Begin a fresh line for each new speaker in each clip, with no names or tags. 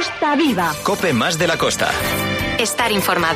Costa Viva.
COPE más de la costa.
Estar informado.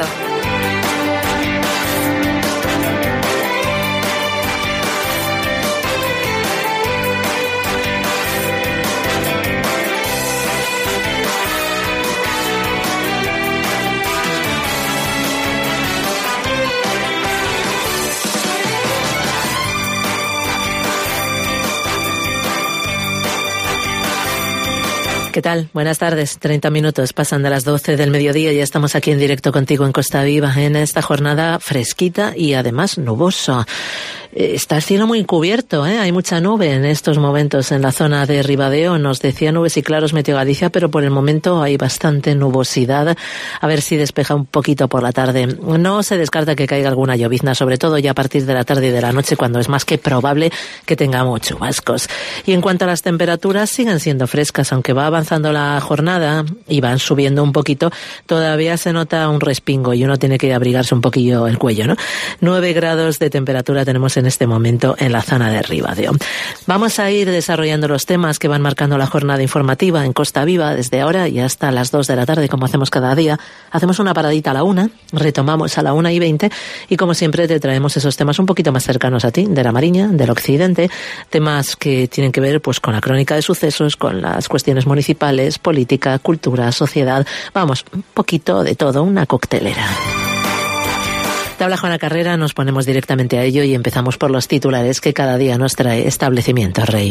¿Qué tal? Buenas tardes. 30 minutos pasan de las 12 del mediodía y ya estamos aquí en directo contigo en Costa Viva en esta jornada fresquita y además nubosa. Está el cielo muy cubierto, hay mucha nube en estos momentos en la zona de Ribadeo. Nos decía Nubes y Claros Meteo Galicia, pero por el momento hay bastante nubosidad. A ver si despeja un poquito por la tarde. No se descarta que caiga alguna llovizna, sobre todo ya a partir de la tarde y de la noche, cuando es más que probable que tengamos chubascos. Y en cuanto a las temperaturas, siguen siendo frescas, aunque va avanzando la jornada y van subiendo un poquito, todavía se nota un respingo y uno tiene que abrigarse un poquillo el cuello, ¿no? 9 grados de temperatura tenemos en este momento en la zona de Ribadeo. Vamos a ir desarrollando los temas que van marcando la jornada informativa en Costa Viva desde ahora y hasta las 2 de la tarde, como hacemos cada día. Hacemos una paradita a la 1, retomamos a la 1:20 y como siempre te traemos esos temas un poquito más cercanos a ti, de la Mariña, del Occidente, temas que tienen que ver pues con la crónica de sucesos, con las cuestiones municipales, política, cultura, sociedad, vamos, un poquito de todo, una coctelera. Te habla Juana Carrera, nos ponemos directamente a ello y empezamos por los titulares que cada día nos trae Establecimiento Rey.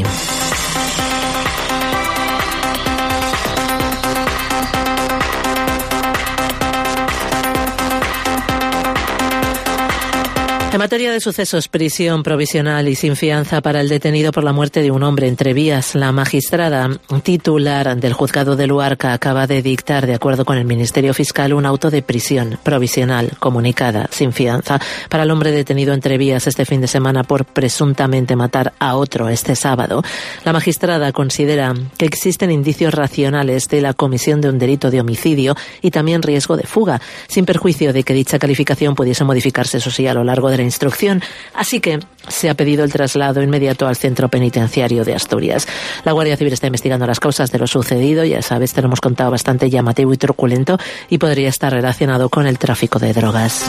En materia de sucesos, prisión provisional y sin fianza para el detenido por la muerte de un hombre en Trevías. La magistrada titular del juzgado de Luarca acaba de dictar, de acuerdo con el Ministerio Fiscal, un auto de prisión provisional comunicada sin fianza para el hombre detenido en Trevías este fin de semana por presuntamente matar a otro este sábado. La magistrada considera que existen indicios racionales de la comisión de un delito de homicidio y también riesgo de fuga, sin perjuicio de que dicha calificación pudiese modificarse, eso sí, a lo largo de la instrucción, así que se ha pedido el traslado inmediato al centro penitenciario de Asturias. La Guardia Civil está investigando las causas de lo sucedido, ya sabes, te lo hemos contado, bastante llamativo y truculento y podría estar relacionado con el tráfico de drogas.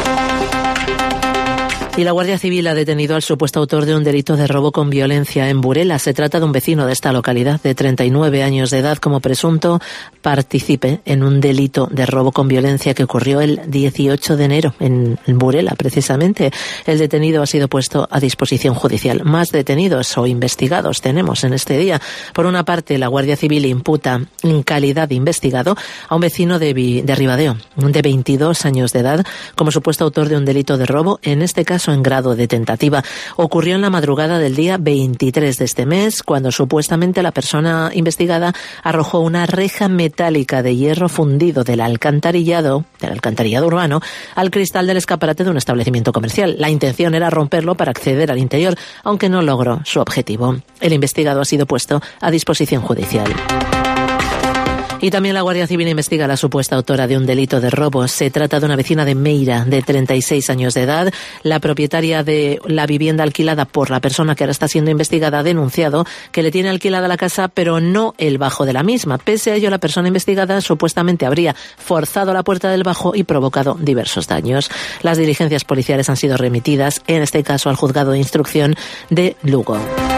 Y la Guardia Civil ha detenido al supuesto autor de un delito de robo con violencia en Burela. Se trata de un vecino de esta localidad de 39 años de edad, como presunto partícipe en un delito de robo con violencia que ocurrió el 18 de enero en Burela, precisamente. El detenido ha sido puesto a disposición judicial. Más detenidos o investigados tenemos en este día. Por una parte, la Guardia Civil imputa en calidad de investigado a un vecino de Ribadeo, de 22 años de edad, como supuesto autor de un delito de robo, en este caso en grado de tentativa. Ocurrió en la madrugada del día 23 de este mes, cuando supuestamente la persona investigada arrojó una reja metálica de hierro fundido del alcantarillado urbano al cristal del escaparate de un establecimiento comercial. La intención era romperlo para acceder al interior, aunque no logró su objetivo. El investigado ha sido puesto a disposición judicial. Y también la Guardia Civil investiga a la supuesta autora de un delito de robo. Se trata de una vecina de Meira, de 36 años de edad. La propietaria de la vivienda alquilada por la persona que ahora está siendo investigada ha denunciado que le tiene alquilada la casa, pero no el bajo de la misma. Pese a ello, la persona investigada supuestamente habría forzado la puerta del bajo y provocado diversos daños. Las diligencias policiales han sido remitidas, en este caso al juzgado de instrucción de Lugo.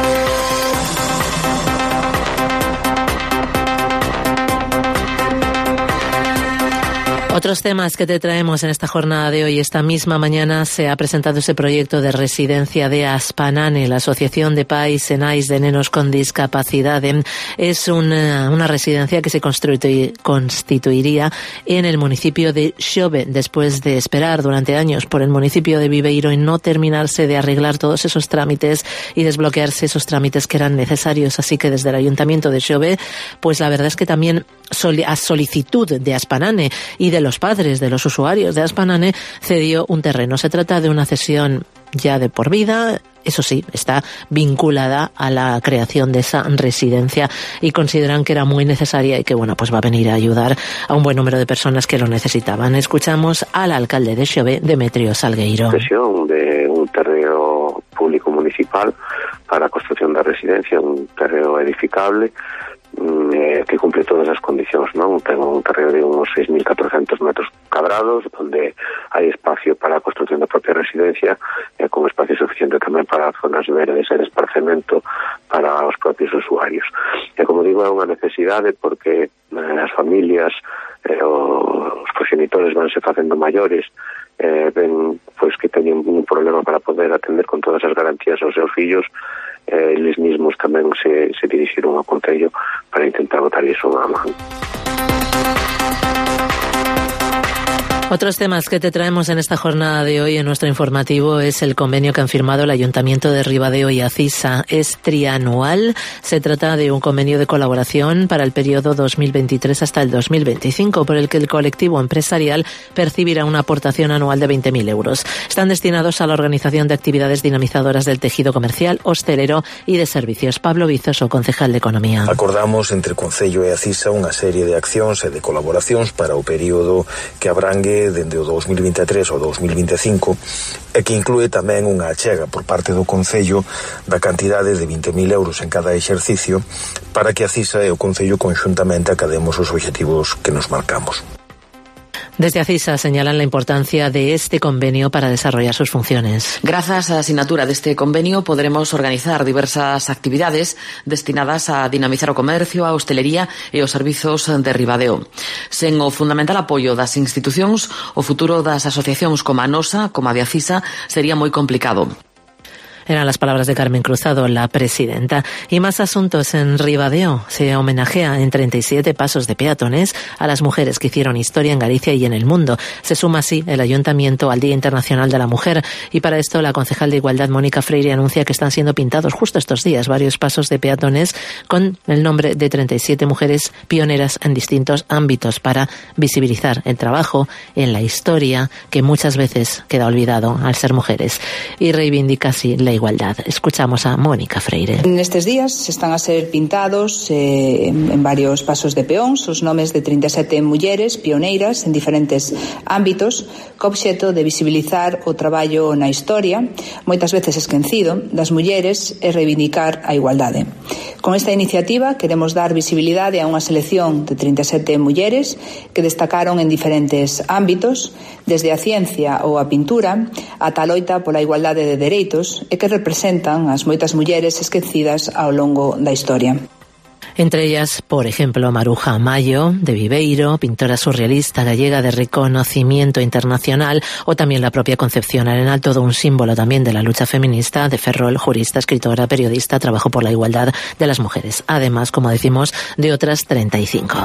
Otros temas que te traemos en esta jornada de hoy. Esta misma mañana se ha presentado ese proyecto de residencia de Aspanane, la Asociación de Pais e Nais de Nenos con Discapacidad. Es una residencia que se constituiría en el municipio de Xove, después de esperar durante años por el municipio de Viveiro y no terminarse de arreglar todos esos trámites y desbloquearse esos trámites que eran necesarios. Así que desde el Ayuntamiento de Xove, pues la verdad es que también a solicitud de Aspanane y de los padres de los usuarios de Aspanane cedió un terreno. Se trata de una cesión ya de por vida, eso sí, está vinculada a la creación de esa residencia y consideran que era muy necesaria y que, bueno, pues va a venir a ayudar a un buen número de personas que lo necesitaban. Escuchamos al alcalde de Xove, Demetrio Salgueiro.
Cesión de un terreno público municipal para la construcción de residencia, un terreno edificable. que cumple todas as condicións, non? Ten un terreo de uns 6.400 metros cadrados, onde hai espacio para a construcción da propia residencia, con espacio suficiente tamén para zonas verdes e de esparcemento para os propios usuarios. E como digo, é unha necesidade porque as familias, os progenitores vanse facendo maiores, ven pois que teñen un problema para poder atender con todas as garantías aos seus fillos. Eles mismos tamén se dirixiron ao Concello para intentar botar iso a man.
Otros temas que te traemos en esta jornada de hoy en nuestro informativo es el convenio que han firmado el Ayuntamiento de Ribadeo y Acisa. Es trianual. Se trata de un convenio de colaboración para el periodo 2023 hasta el 2025, por el que el colectivo empresarial percibirá una aportación anual de 20.000 euros. Están destinados a la organización de actividades dinamizadoras del tejido comercial, hostelero y de servicios. Pablo Vizoso, concejal de Economía.
Acordamos entre Concello e Acisa unha serie de accións e de colaboracións para o período que abrangue dende o 2023 ao 2025 e que inclúe tamén unha achega por parte do Concello da cantidade de 20.000 euros en cada exercicio para que Acisa e o Concello conxuntamente academos os obxectivos que nos marcamos.
Desde Acisa señalan la importancia de este convenio para desarrollar sus funciones.
Grazas á asignatura deste convenio poderemos organizar diversas actividades destinadas a dinamizar o comercio, a hostelería e os servizos de Ribadeo. Sen o fundamental apoio das institucións, o futuro das asociacións como a nosa, como a de Acisa, sería moi complicado.
Eran las palabras de Carmen Cruzado, la presidenta. Y más asuntos en Ribadeo. Se homenajea en 37 pasos de peatones a las mujeres que hicieron historia en Galicia y en el mundo. Se suma así el Ayuntamiento al Día Internacional de la Mujer. Y para esto la concejal de Igualdad, Mónica Freire, anuncia que están siendo pintados justo estos días varios pasos de peatones con el nombre de 37 mujeres pioneras en distintos ámbitos para visibilizar el trabajo en la historia que muchas veces queda olvidado al ser mujeres. Y reivindica así la igualdad. Escuchamos a Mónica Freire.
En estes días están a ser pintados en varios pasos de peóns os nomes de 37 mulleres pioneiras en diferentes ámbitos co obxeto de visibilizar o traballo na historia, moitas veces esquecido, das mulleres e reivindicar a igualdade. Con esta iniciativa queremos dar visibilidade a unha selección de 37 mulleres que destacaron en diferentes ámbitos, desde a ciencia ou a pintura ata a loita pola igualdade de dereitos e que representan as moitas mulleres esquecidas ao longo da historia.
Entre ellas, por ejemplo, Maruja Mayo, de Viveiro, pintora surrealista gallega de reconocimiento internacional, o también la propia Concepción Arenal, todo un símbolo también de la lucha feminista, de Ferrol, jurista, escritora, periodista, trabajo por la igualdad de las mujeres. Además, como decimos, de otras 35.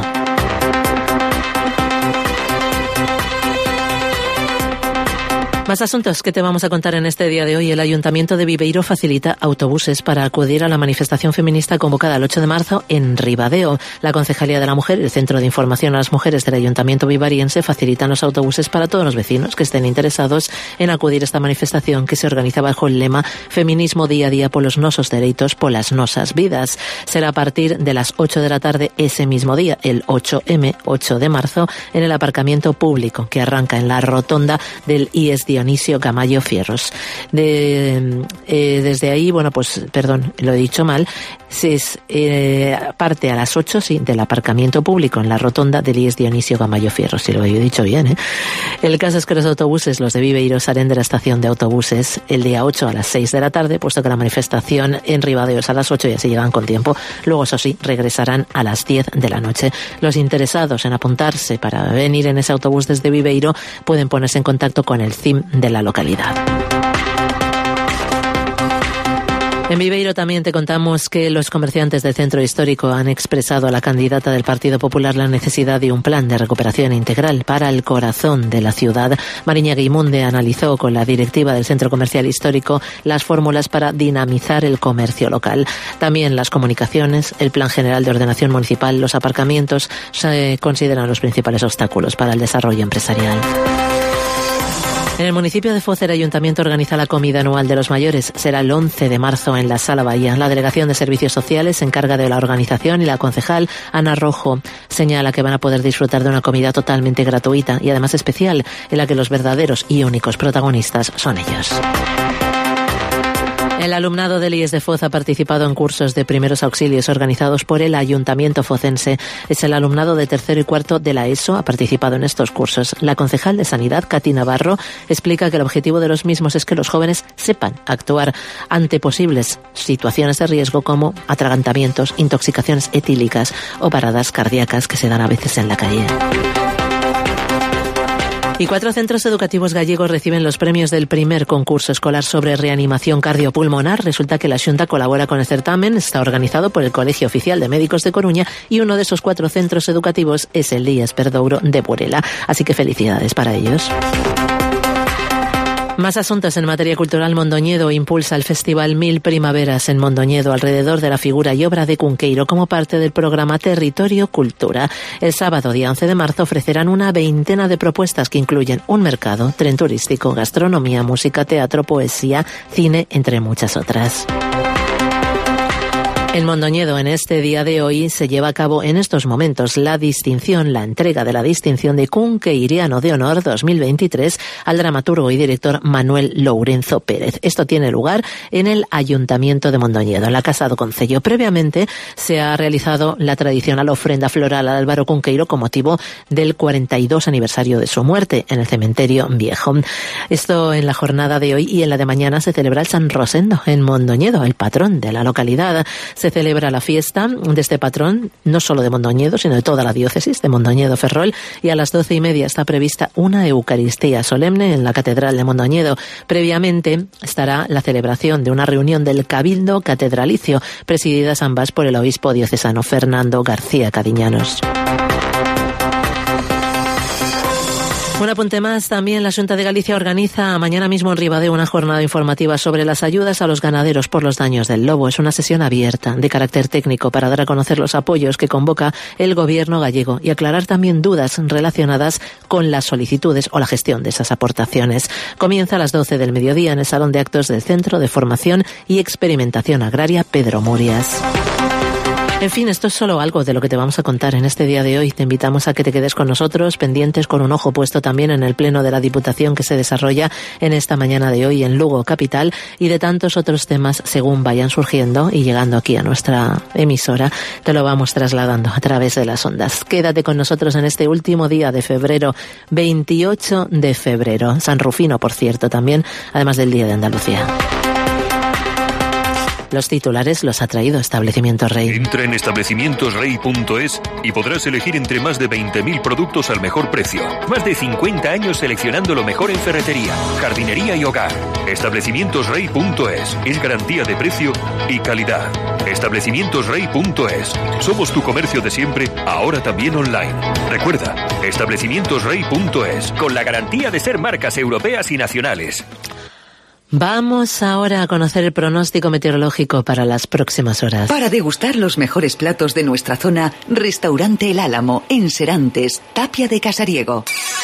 Más asuntos que te vamos a contar en este día de hoy. El Ayuntamiento de Viveiro facilita autobuses para acudir a la manifestación feminista convocada el 8 de marzo en Ribadeo. La Concejalía de la Mujer y el Centro de Información a las Mujeres del Ayuntamiento vivariense facilitan los autobuses para todos los vecinos que estén interesados en acudir a esta manifestación que se organiza bajo el lema Feminismo día a día polos nosos dereitos, polas nosas vidas. Será a partir de las 8 de la tarde ese mismo día, el 8M, 8 de marzo, en el aparcamiento público que arranca en la rotonda del IES Dionisio Gamayo Fierros. Desde ahí, bueno, pues, perdón, lo he dicho mal, parte a las 8, sí, del aparcamiento público en la rotonda del IES Dionisio Gamayo Fierros, si lo he dicho bien, ¿eh? El caso es que los autobuses, los de Viveiro, salen de la estación de autobuses el día 8 a las 6 de la tarde, puesto que la manifestación en Ribadeo es a las 8 y así llegan con tiempo. Luego, eso sí, regresarán a las 10 de la noche. Los interesados en apuntarse para venir en ese autobús desde Viveiro pueden ponerse en contacto con el CIM de la localidad. En Viveiro también te contamos que los comerciantes del centro histórico han expresado a la candidata del Partido Popular la necesidad de un plan de recuperación integral para el corazón de la ciudad. Mariña Guimunde analizó con la directiva del Centro Comercial Histórico las fórmulas para dinamizar el comercio local. También las comunicaciones, el Plan General de Ordenación Municipal, los aparcamientos se consideran los principales obstáculos para el desarrollo empresarial. En el municipio de Foz, el Ayuntamiento organiza la comida anual de los mayores. Será el 11 de marzo en la Sala Bahía. La Delegación de Servicios Sociales se encarga de la organización y la concejal Ana Rojo señala que van a poder disfrutar de una comida totalmente gratuita y además especial, en la que los verdaderos y únicos protagonistas son ellos. El alumnado del IES de Foz ha participado en cursos de primeros auxilios organizados por el Ayuntamiento focense. Es el alumnado de tercero y cuarto de la ESO ha participado en estos cursos. La concejal de Sanidad, Katy Navarro, explica que el objetivo de los mismos es que los jóvenes sepan actuar ante posibles situaciones de riesgo como atragantamientos, intoxicaciones etílicas o paradas cardíacas que se dan a veces en la calle. Y 4 centros educativos gallegos reciben los premios del primer concurso escolar sobre reanimación cardiopulmonar. Resulta que la Xunta colabora con el certamen, está organizado por el Colegio Oficial de Médicos de Coruña y uno de esos 4 centros educativos es el IES Perdouro de Burela. Así que felicidades para ellos. Más asuntos en materia cultural. Mondoñedo impulsa el Festival 1000 Primaveras en Mondoñedo alrededor de la figura y obra de Cunqueiro como parte del programa Territorio Cultura. El sábado, día 11 de marzo, ofrecerán una veintena de propuestas que incluyen un mercado, tren turístico, gastronomía, música, teatro, poesía, cine, entre muchas otras. En Mondoñedo, en este día de hoy, se lleva a cabo en estos momentos la entrega de la distinción de Cunqueiriano de Honor 2023 al dramaturgo y director Manuel Lourenzo Pérez. Esto tiene lugar en el Ayuntamiento de Mondoñedo, en la Casa do Concello. Previamente se ha realizado la tradicional ofrenda floral a Álvaro Cunqueiro con motivo del 42 aniversario de su muerte en el Cementerio Viejo. Esto en la jornada de hoy, y en la de mañana se celebra el San Rosendo en Mondoñedo, el patrón de la localidad. Se celebra la fiesta de este patrón, no solo de Mondoñedo, sino de toda la diócesis de Mondoñedo-Ferrol, y a las 12:30 está prevista una Eucaristía solemne en la Catedral de Mondoñedo. Previamente estará la celebración de una reunión del Cabildo Catedralicio, presididas ambas por el obispo diocesano Fernando García Cadiñanos. Un apunte más, también la Xunta de Galicia organiza mañana mismo en Ribadeo una jornada informativa sobre las ayudas a los ganaderos por los daños del lobo. Es una sesión abierta de carácter técnico para dar a conocer los apoyos que convoca el gobierno gallego y aclarar también dudas relacionadas con las solicitudes o la gestión de esas aportaciones. Comienza a las 12 del mediodía en el Salón de Actos del Centro de Formación y Experimentación Agraria Pedro Murias. En fin, esto es solo algo de lo que te vamos a contar en este día de hoy. Te invitamos a que te quedes con nosotros, pendientes, con un ojo puesto también en el Pleno de la Diputación que se desarrolla en esta mañana de hoy en Lugo capital, y de tantos otros temas según vayan surgiendo y llegando aquí a nuestra emisora. Te lo vamos trasladando a través de las ondas. Quédate con nosotros en este último día de febrero, 28 de febrero. San Rufino, por cierto, también, además del Día de Andalucía. Los titulares los ha traído Establecimientos Rey.
Entra en establecimientosrey.es y podrás elegir entre más de 20.000 productos al mejor precio. Más de 50 años seleccionando lo mejor en ferretería, jardinería y hogar. Establecimientosrey.es es garantía de precio y calidad. Establecimientosrey.es. Somos tu comercio de siempre, ahora también online. Recuerda, establecimientosrey.es, con la garantía de ser marcas europeas y nacionales.
Vamos ahora a conocer el pronóstico meteorológico para las próximas horas.
Para degustar los mejores platos de nuestra zona, Restaurante El Álamo, en Serantes, Tapia de Casariego.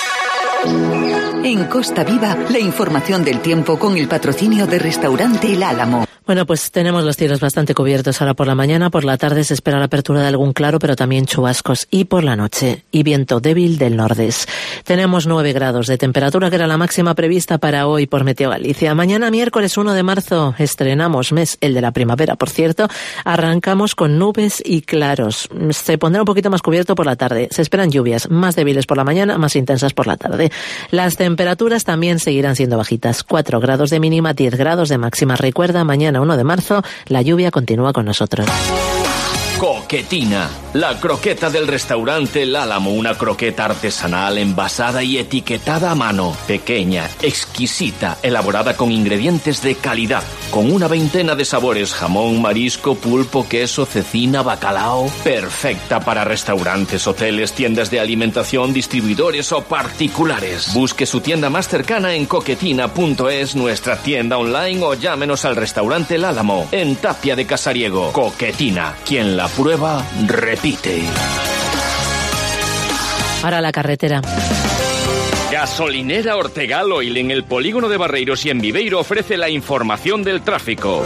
En Costa Viva, la información del tiempo con el patrocinio de Restaurante El Álamo.
Bueno, pues tenemos los cielos bastante cubiertos ahora por la mañana. Por la tarde se espera la apertura de algún claro, pero también chubascos. Y por la noche, y viento débil del nordés. Tenemos 9 grados de temperatura, que era la máxima prevista para hoy por Meteo Galicia. Mañana, miércoles 1 de marzo, estrenamos mes, el de la primavera, por cierto. Arrancamos con nubes y claros. Se pondrá un poquito más cubierto por la tarde. Se esperan lluvias, más débiles por la mañana, más intensas por la tarde. Las temperaturas también seguirán siendo bajitas. 4 grados de mínima, 10 grados de máxima. Recuerda, mañana 1 de marzo, la lluvia continúa con nosotros.
Coquetina, la croqueta del restaurante El Álamo, una croqueta artesanal envasada y etiquetada a mano, pequeña, exquisita, elaborada con ingredientes de calidad, con una veintena de sabores: jamón, marisco, pulpo, queso, cecina, bacalao, perfecta para restaurantes, hoteles, tiendas de alimentación, distribuidores o particulares. Busque su tienda más cercana en coquetina.es, nuestra tienda online, o llámenos al restaurante El Álamo, en Tapia de Casariego. Coquetina, quien la prueba, repite.
Ahora la carretera.
Gasolinera Ortegal Oil, en el polígono de Barreiros y en Viveiro, ofrece la información del tráfico.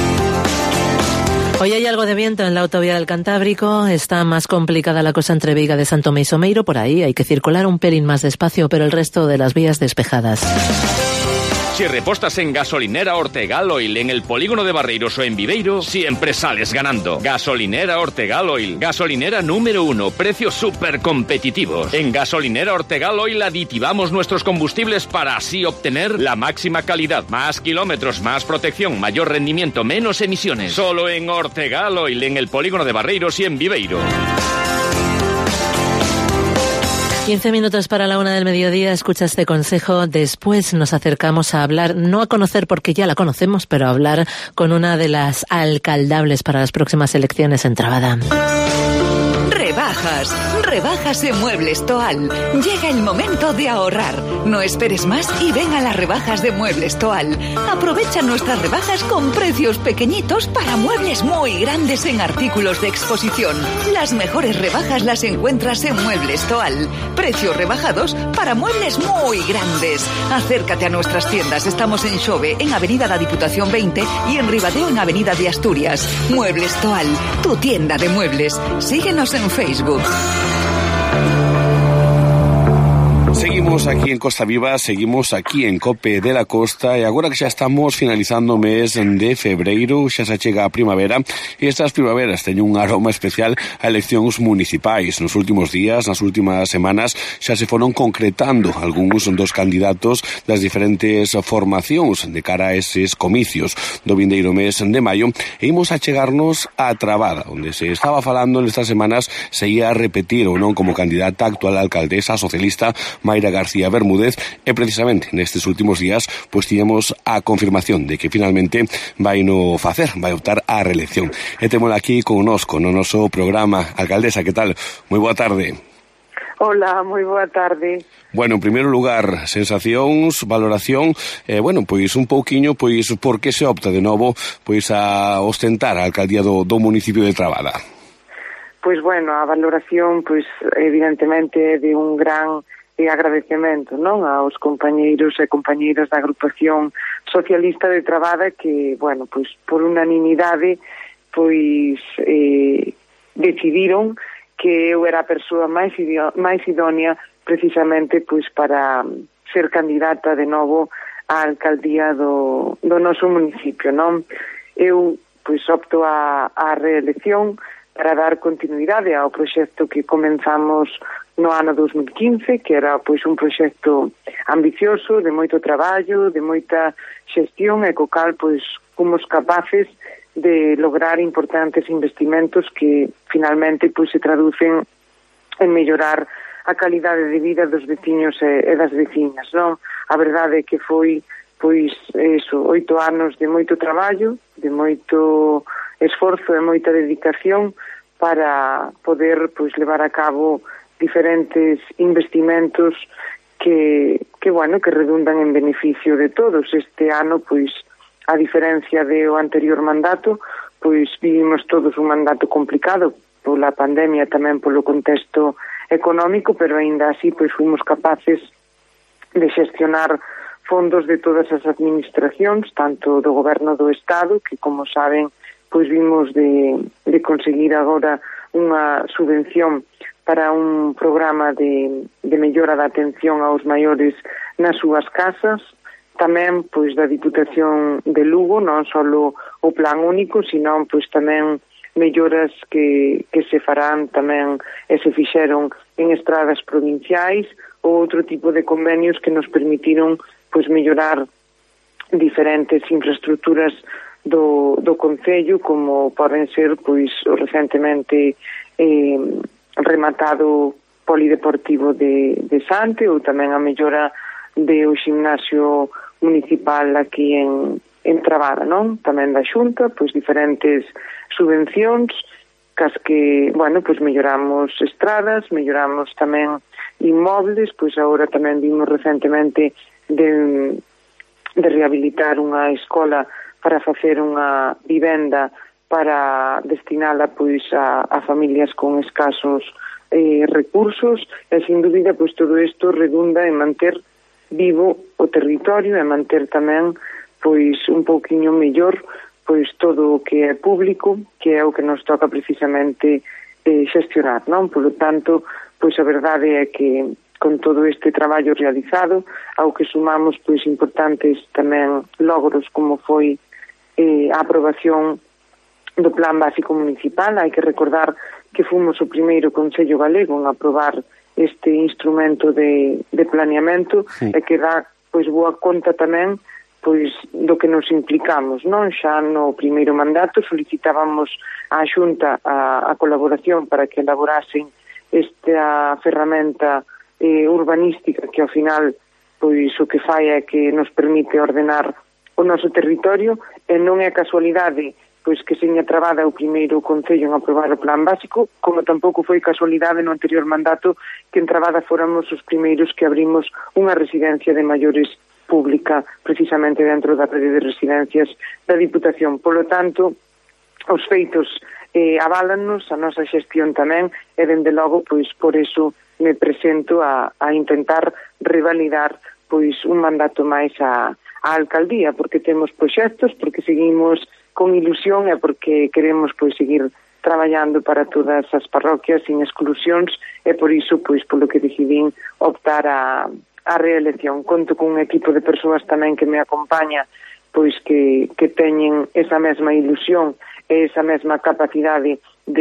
Hoy hay algo de viento en la autovía del Cantábrico. Está más complicada la cosa entre Veiga de Santo Tomé y Someiro. Por ahí hay que circular un pelín más despacio, pero el resto de las vías despejadas.
Si repostas en Gasolinera Ortegal Oil en el polígono de Barreiros o en Viveiro, siempre sales ganando. Gasolinera Ortegal Oil, gasolinera número 1, precios súper competitivos. En Gasolinera Ortegal Oil aditivamos nuestros combustibles para así obtener la máxima calidad, más kilómetros, más protección, mayor rendimiento, menos emisiones. Solo en Ortegal Oil en el polígono de Barreiros y en Viveiro.
15 minutos para la 1 del mediodía, escucha este consejo. Después nos acercamos a hablar, no a conocer porque ya la conocemos, pero a hablar con una de las alcaldables para las próximas elecciones en Trabada.
Rebajas en Muebles Toal. Llega el momento de ahorrar. No esperes más y ven a las rebajas de Muebles Toal. Aprovecha nuestras rebajas con precios pequeñitos para muebles muy grandes en artículos de exposición. Las mejores rebajas las encuentras en Muebles Toal. Precios rebajados para muebles muy grandes. Acércate a nuestras tiendas. Estamos en Xove, en Avenida da Diputación 20 y en Ribadeo, en Avenida de Asturias. Muebles Toal, tu tienda de muebles. Síguenos en Facebook.
Seguimos aquí en Costa Viva, seguimos aquí en Cope de la Costa e agora que xa estamos finalizando o mes de febreiro, xa se chega a primavera e estas primaveras teñen un aroma especial a eleccións municipais. Nos últimos días, nas últimas semanas, xa se foron concretando algúns dos candidatos das diferentes formacións de cara a eses comicios do vindeiro mes de maio e imos a chegarnos a Trabada, onde se estaba falando nestas semanas se ia a repetir ou non como candidata actual alcaldesa socialista Mayra García Bermúdez e precisamente nestes últimos días pois tiñamos a confirmación de que finalmente vai no facer, vai optar á reelección. E témola aquí connosco no noso programa. Alcaldesa, que tal? Moi boa tarde.
Hola, moi boa tarde.
Bueno, en primeiro lugar, sensacións, valoración, pois un pouquiño, pois por que se opta de novo pois a ostentar a alcaldía do municipio de Trabada?
Pois bueno, a valoración, pois evidentemente de un gran agradecemento, non, aos compañeiros e compañeiras da agrupación socialista de Trabada que, bueno, pois por unanimidade pois decidiron que eu era a persoa máis idónea precisamente pois para ser candidata de novo á alcaldía do noso municipio, non? Eu pois opto a reelección para dar continuidade ao proxecto que comenzamos no ano 2015, que era pois un proxecto ambicioso, de moito traballo, de moita xestión e co cal pois fomos capaces de lograr importantes investimentos que finalmente pois se traducen en mellorar a calidade de vida dos veciños e das veciñas, non? A verdade é que foi pois 8 anos de moito traballo, de moito esforzo e moita dedicación para poder pois levar a cabo diferentes investimentos que redundan en beneficio de todos. Este ano, pois, a diferencia do anterior mandato, pois vivimos todos un mandato complicado pola pandemia, tamén polo contexto económico, pero aínda así pois fomos capaces de xestionar fondos de todas as administracións, tanto do goberno do Estado, que como saben, pois vimos de conseguir agora unha subvención para un programa de mellora da atención aos maiores nas súas casas, tamén pois da Diputación de Lugo, non só o plan único, sino pois tamén melloras que se farán tamén e se fixeron en estradas provinciais ou outro tipo de convenios que nos permitiron pois mellorar diferentes infraestructuras do concello, como poden ser pois o recentemente rematado polideportivo de Sante ou tamén a mellora do gimnasio municipal aquí en Trabada, non? Tamén da Xunta, pois diferentes subvencións cas que, pois melloramos estradas, melloramos tamén inmobles, pois agora tamén vimos recentemente de rehabilitar unha escola para facer unha vivenda para destinala pois a familias con escasos recursos e sin dúbida pois todo isto redunda en manter vivo o territorio e manter tamén pois un pouquiño mellor pois todo o que é público, que é o que nos toca precisamente xestionar, non? Por lo tanto, pois a verdade é que con todo este traballo realizado, ao que sumamos pois importantes tamén logros como foi a aprobación do Plan Básico Municipal. Hai que recordar que fomos o primeiro Concello Galego en aprobar este instrumento de planeamento e que dá pois boa conta tamén pois do que nos implicamos, non? Xa no primeiro mandato solicitábamos á Xunta a colaboración para que elaborasen esta ferramenta urbanística que ao final pois o que fai é que nos permite ordenar o noso territorio, e non é casualidade pois que seña trabada o primeiro Concello en aprobar o Plan Básico, como tampouco foi casualidade no anterior mandato que en Trabada fóramos os primeiros que abrimos unha residencia de maiores pública precisamente dentro da rede de residencias da Diputación. Polo tanto, os feitos aválannos, a nosa xestión tamén, e dende logo, pois por eso me presento a intentar revalidar pois un mandato máis a alcaldía, porque temos proxectos, porque seguimos con ilusión e porque queremos pois seguir traballando para todas as parroquias sin exclusións, e por iso pois polo que decidín optar a reelección. Conto con un equipo de persoas tamén que me acompaña, pois que teñen esa mesma ilusión e esa mesma capacidade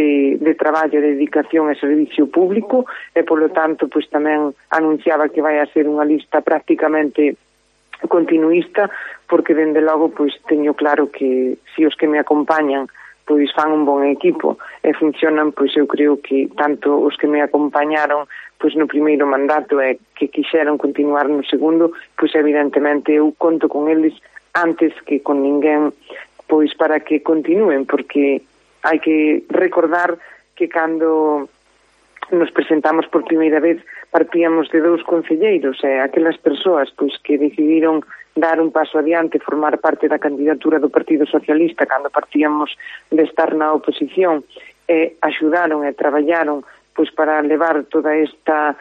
de traballo, de dedicación e servicio público, e polo tanto pois tamén anunciaba que vai a ser unha lista prácticamente continuista, porque dende logo pois teño claro que se os que me acompañan pois fan un bon equipo e funcionan, pois eu creo que tanto os que me acompañaron pois no primeiro mandato e que quixeron continuar no segundo, pois evidentemente eu conto con eles antes que con ninguén pois para que continúen, porque hai que recordar que cando nos presentamos por primeira vez partíamos de 2 concelleiros, e aquelas persoas pois que decidiron dar un paso adiante, formar parte da candidatura do Partido Socialista cando partíamos de estar na oposición, e axudaron e traballaron pois para levar toda esta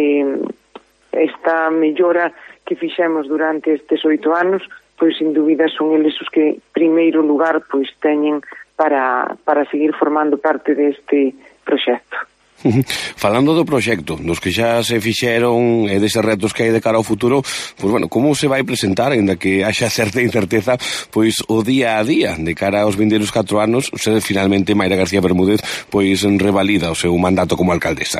mellora que fixemos durante estes 8 anos, pois sin dúbida son eles os que primeiro lugar pois teñen para seguir formando parte deste proxecto.
Falando do proxecto, dos que xa se fixeron e deses retos que hai de cara ao futuro, pois bueno, como se vai presentar, ainda que haxa certa incerteza, pois o día a día de cara aos vindeiros 4 anos, se finalmente Mayra García Bermúdez pois revalida o seu mandato como alcaldesa?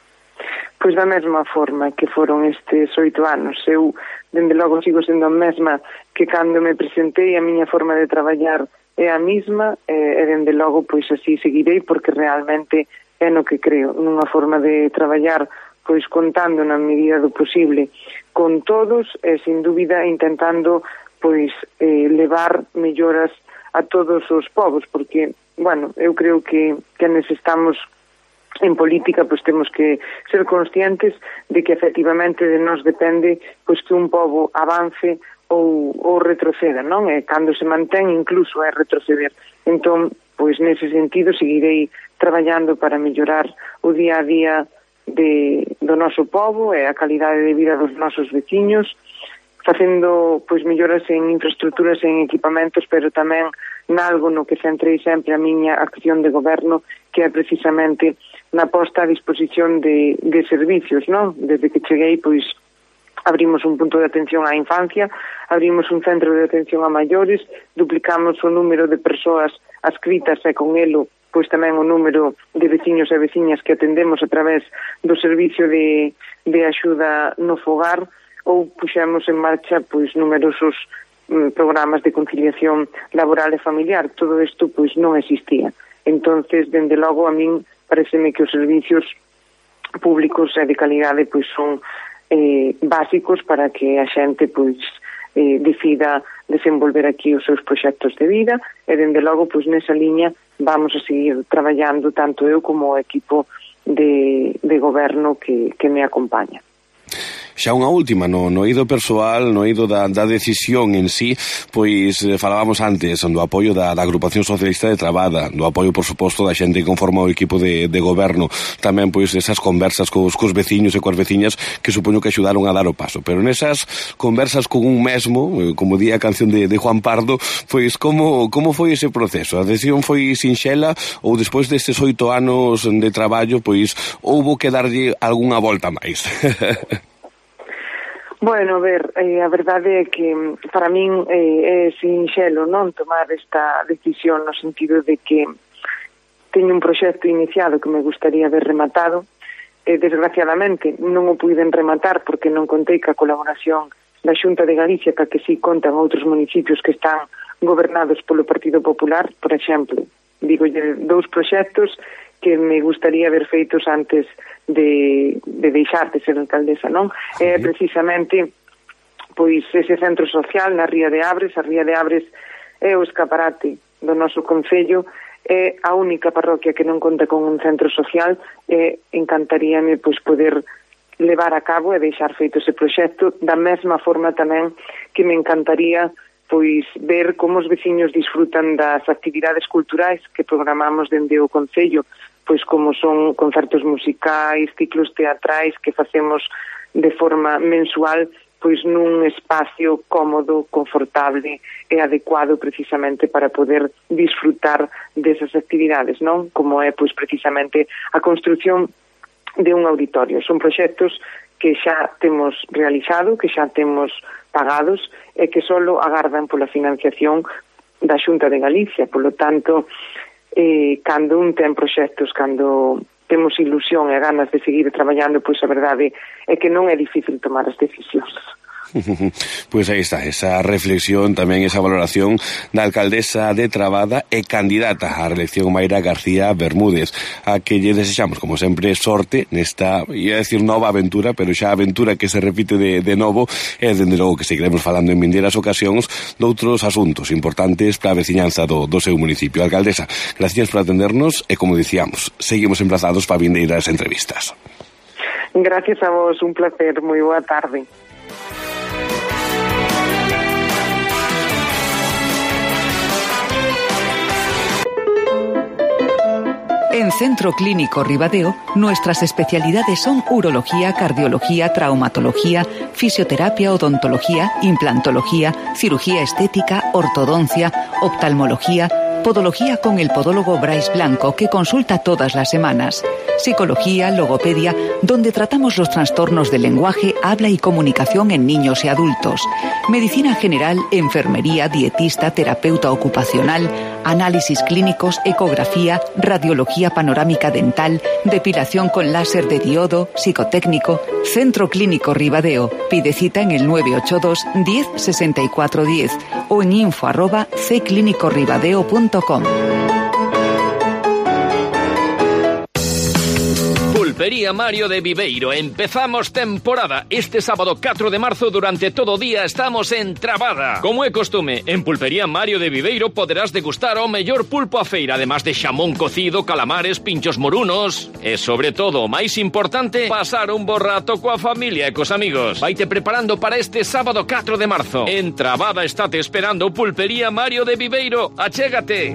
Pois da mesma forma que foron estes 8 anos. Eu, dende logo, sigo sendo a mesma que cando me presentei. A miña forma de traballar é a mesma, e dende logo, pois así seguirei, porque realmente é no que creo, nunha forma de traballar pois contando na medida do posible con todos e sin dúbida intentando pois levar melloras a todos os povos, porque, bueno, eu creo que necesitamos en política pois temos que ser conscientes de que efectivamente de nós depende pois que un pobo avance ou retroceda, non? E cando se mantén incluso é retroceder. Entón, pois nese sentido seguirei traballando para mellorar o día a día do noso pobo e a calidade de vida dos nosos veciños, facendo pois melloras en infraestructuras e en equipamentos, pero tamén nalgo no que centrei sempre a miña acción de goberno, que é precisamente na posta a disposición de servicios, non? Desde que cheguei, pois abrimos un punto de atención á infancia, abrimos un centro de atención a maiores, duplicamos o número de persoas adscritas e con elo pois tamén o número de veciños e veciñas que atendemos a través do servicio de axuda no fogar, ou puxemos en marcha pois numerosos programas de conciliación laboral e familiar. Todo isto pois non existía. Entonces, dende logo, a min pareceme que os servicios públicos e de calidade pois son básicos para que a xente pois decida desenvolver aquí os seus proxectos de vida, e dende logo pois nesa liña vamos a seguir traballando tanto eu como o equipo de goberno que me acompaña.
Xa unha última, no eido persoal, no eido da decisión en sí, pois falábamos antes do apoio da Agrupación Socialista de Trabada, do apoio, por suposto, da xente que conforma o equipo de goberno, tamén pois esas conversas cos veciños e coas veciñas que supoño que axudaron a dar o paso. Pero nesas conversas con un mesmo, como di a canción de Juan Pardo, pois como foi ese proceso? A decisión foi sinxela ou despois destes 8 anos de traballo, pois houbo que darlle algunha volta máis?
Bueno, a ver, a verdade é que para min é sinxelo non tomar esta decisión no sentido de que teño un proxecto iniciado que me gustaría ver rematado. Desgraciadamente non o puiden rematar porque non contei ca colaboración da Xunta de Galicia, que sí contan outros municipios que están gobernados polo Partido Popular. Por exemplo, digolle 2 proxectos que me gustaría ver feitos antes de deixar de ser alcaldesa, non? É precisamente pois ese centro social na Ría de Abres. A Ría de Abres é o escaparate do noso concello, é a única parroquia que non conta con un centro social, e encantaríame pois poder levar a cabo e deixar feito ese proxecto, da mesma forma tamén que me encantaría pois ver como os veciños disfrutan das actividades culturais que programamos dende o concello, pois como son concertos musicais, ciclos teatrais que facemos de forma mensual, pois nun espacio cómodo, confortable e adecuado precisamente para poder disfrutar desas actividades, non? Como é pois precisamente a construción de un auditorio. Son proxectos que xa temos realizado, que xa temos pagados e que solo agardan pola financiación da Xunta de Galicia. Polo tanto, cando un ten proxectos, cando temos ilusión e ganas de seguir traballando, pois a verdade é que non é difícil tomar as decisións.
Pois aí está, esa reflexión, tamén esa valoración da alcaldesa de Trabada e candidata á reelección Mayra García Bermúdez, a que lle desexamos, como sempre, sorte nesta, ia decir nova aventura, pero xa aventura que se repite de novo, e dende logo que seguiremos falando en vindeiras ocasións doutros asuntos importantes para a veciñanza do seu municipio. Alcaldesa, gracias por atendernos e, como dicíamos, seguimos emplazados para vindeiras entrevistas.
Gracias a vos, un placer, moi boa tarde.
En Centro Clínico Ribadeo, nuestras especialidades son urología, cardiología, traumatología, fisioterapia, odontología, implantología, cirugía estética, ortodoncia, oftalmología, podología con el podólogo Brais Blanco, que consulta todas las semanas, psicología, logopedia, donde tratamos los trastornos del lenguaje, habla y comunicación en niños y adultos, medicina general, enfermería, dietista, terapeuta ocupacional, análisis clínicos, ecografía, radiología panorámica dental, depilación con láser de diodo, psicotécnico. Centro Clínico Ribadeo. Pide cita en el 982 10 64 10 o en info@cclinicoribadeo.com.
Pulpería Mario de Viveiro. Empezamos temporada. Este sábado 4 de marzo durante todo o día estamos en Trabada. Como é costume, en Pulpería Mario de Viveiro poderás degustar o mellor pulpo a feira, además de xamón cocido, calamares, pinchos morunos e, sobre todo, o máis importante, pasar un bo rato coa familia e cos amigos. Vaite preparando para este sábado 4 de marzo. En Trabada estate esperando Pulpería Mario de Viveiro. Achégate.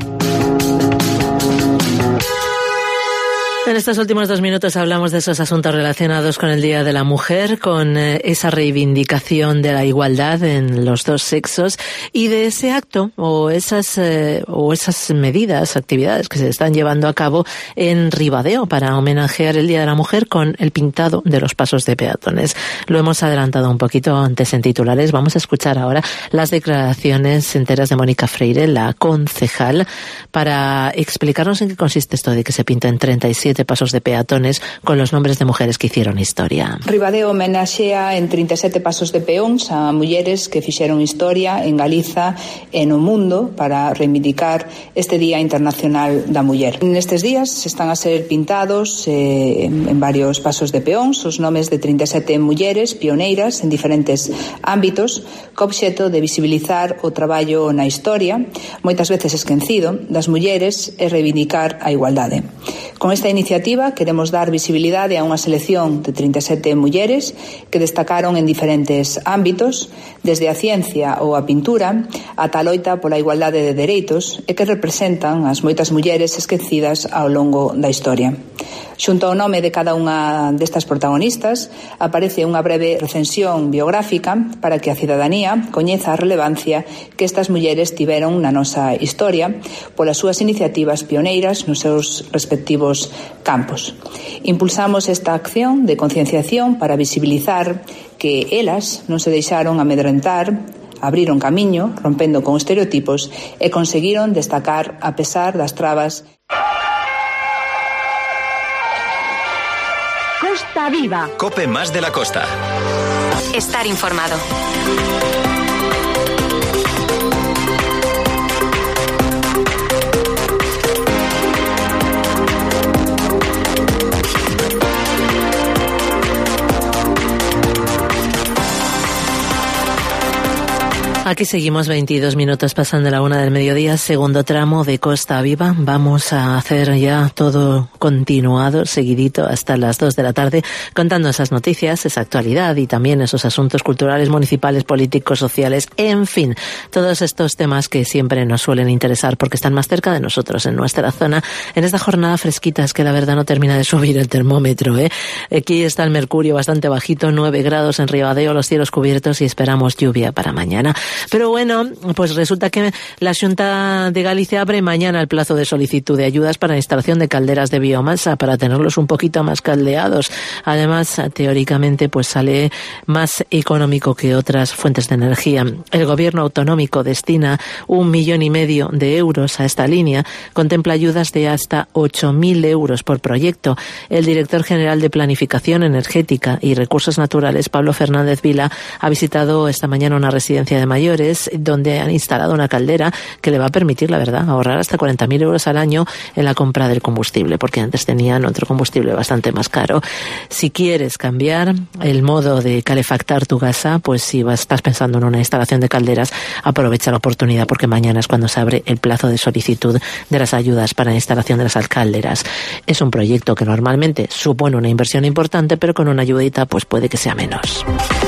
En estos últimos 2 minutos hablamos de esos asuntos relacionados con el Día de la Mujer, con esa reivindicación de la igualdad en los dos sexos y de ese acto o esas medidas, actividades que se están llevando a cabo en Ribadeo para homenajear el Día de la Mujer con el pintado de los pasos de peatones. Lo hemos adelantado un poquito antes en titulares. Vamos a escuchar ahora las declaraciones enteras de Mónica Freire, la concejal, para explicarnos en qué consiste esto de que se pinten 37 pasos de peatones con los nombres de mujeres que hicieron historia.
Ribadeo homenaxea en 37 pasos de peóns a mulleres que fixeron historia en Galiza e no mundo para reivindicar este Día Internacional da Muller. Nestes días están a ser pintados en varios pasos de peóns os nomes de 37 mulleres pioneiras en diferentes ámbitos co obxeto de visibilizar o traballo na historia, moitas veces esquecido, das mulleres e reivindicar a igualdade. Con esta iniciativa queremos dar visibilidade a unha selección de 37 mulleres que destacaron en diferentes ámbitos, desde a ciencia ou a pintura ata a loita pola igualdade de dereitos, e que representan as moitas mulleres esquecidas ao longo da historia. Xunto ao nome de cada unha destas protagonistas aparece unha breve recensión biográfica para que a cidadanía coñeza a relevancia que estas mulleres tiveron na nosa historia polas súas iniciativas pioneiras nos seus respectivos campos. Impulsamos esta acción de concienciación para visibilizar que elas non se deixaron amedrentar, abriron camiño, rompendo con estereotipos, e conseguiron destacar a pesar das trabas.
Costa Viva.
Cope más de la costa.
Estar informado.
Aquí seguimos 22 minutos pasando la 1 del mediodía, segundo tramo de Costa Viva. Vamos a hacer ya todo continuado, seguidito, hasta las 2 de la tarde, contando esas noticias, esa actualidad y también esos asuntos culturales, municipales, políticos, sociales, en fin, todos estos temas que siempre nos suelen interesar porque están más cerca de nosotros, en nuestra zona, en esta jornada fresquita. Es que la verdad no termina de subir el termómetro, ¿eh? Aquí está el mercurio bastante bajito, 9 grados en Ribadeo, los cielos cubiertos y esperamos lluvia para mañana. Pero bueno, pues resulta que la Xunta de Galicia abre mañana el plazo de solicitud de ayudas para la instalación de calderas de biomasa para tenerlos un poquito más caldeados. Además, teóricamente, pues sale más económico que otras fuentes de energía. El gobierno autonómico destina 1,5 millones de euros a esta línea. Contempla ayudas de hasta 8.000 euros por proyecto. El director general de Planificación Energética y Recursos Naturales, Pablo Fernández Vila, ha visitado esta mañana una residencia de mayores donde han instalado una caldera que le va a permitir, la verdad, ahorrar hasta 40.000 euros al año en la compra del combustible, porque antes tenían otro combustible bastante más caro. Si quieres cambiar el modo de calefactar tu casa, pues si estás pensando en una instalación de calderas, aprovecha la oportunidad porque mañana es cuando se abre el plazo de solicitud de las ayudas para la instalación de las calderas. Es un proyecto que normalmente supone una inversión importante, pero con una ayudita pues puede que sea menos.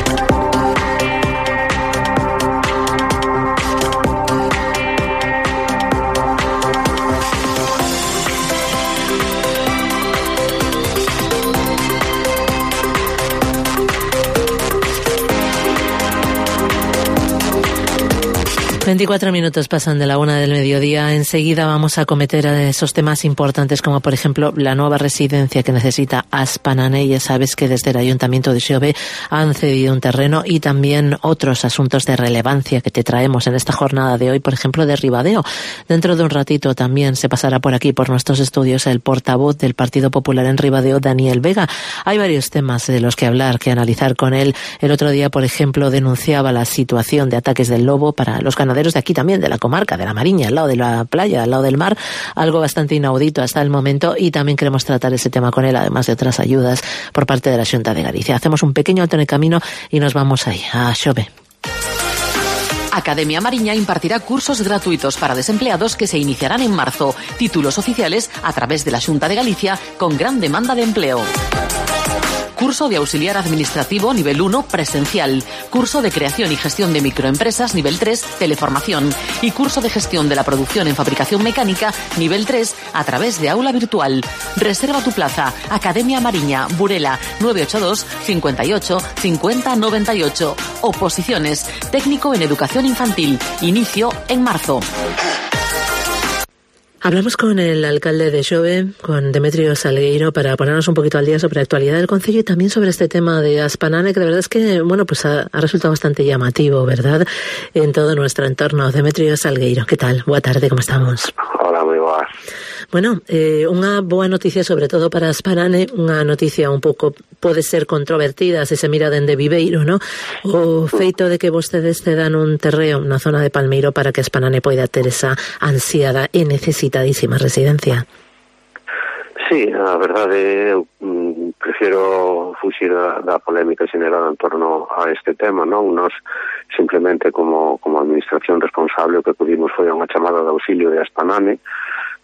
...24 minutos pasan de la 1 del mediodía. Enseguida vamos a acometer esos temas importantes como, por ejemplo, la nueva residencia que necesita Aspanane. Ya sabes que desde el Ayuntamiento de Xove han cedido un terreno, y también otros asuntos de relevancia que te traemos en esta jornada de hoy, por ejemplo, de Ribadeo. Dentro de un ratito también se pasará por aquí, por nuestros estudios, el portavoz del Partido Popular en Ribadeo, Daniel Vega. Hay varios temas de los que hablar, que analizar con él. El otro día, por ejemplo, denunciaba la situación de ataques del lobo para los ganaderos de aquí también, de la comarca, de la Mariña, al lado de la playa, al lado del mar, algo bastante inaudito hasta el momento, y también queremos tratar ese tema con él, además de otras ayudas por parte de la Xunta de Galicia. Hacemos un pequeño alto en el camino y nos vamos ahí, a Xove.
Academia Mariña impartirá cursos gratuitos para desempleados que se iniciarán en marzo. Títulos oficiales a través de la Xunta de Galicia con gran demanda de empleo. Curso de auxiliar administrativo nivel 1 presencial, curso de creación y gestión de microempresas nivel 3 teleformación y curso de gestión de la producción en fabricación mecánica nivel 3 a través de aula virtual. Reserva tu plaza. Academia Mariña, Burela, 982 58 50 98. Oposiciones. Técnico en educación infantil. Inicio en marzo.
Hablamos con el alcalde de Xove, con Demetrio Salgueiro, para ponernos un poquito al día sobre la actualidad del concello y también sobre este tema de Aspanane, que de verdad es que, bueno, pues ha resultado bastante llamativo, ¿verdad?, en todo nuestro entorno. Demetrio Salgueiro, ¿qué tal? Boa tarde, ¿cómo estamos?
Hola, moi boas.
Bueno, unha boa noticia sobre todo para Aspanane, unha noticia un pouco pode ser controvertida se se mira dende Viveiro, ¿no? O feito de que vostedes cedan un terreo na zona de Palmeiro para que Aspanane poida ter esa ansiada e necesitadísima residencia.
Sí, a verdade, eu prefiero fuxir da polémica xenerada en torno a este tema, non? Nos simplemente como administración responsable o que pudimos foi unha chamada de auxilio de Aspanane,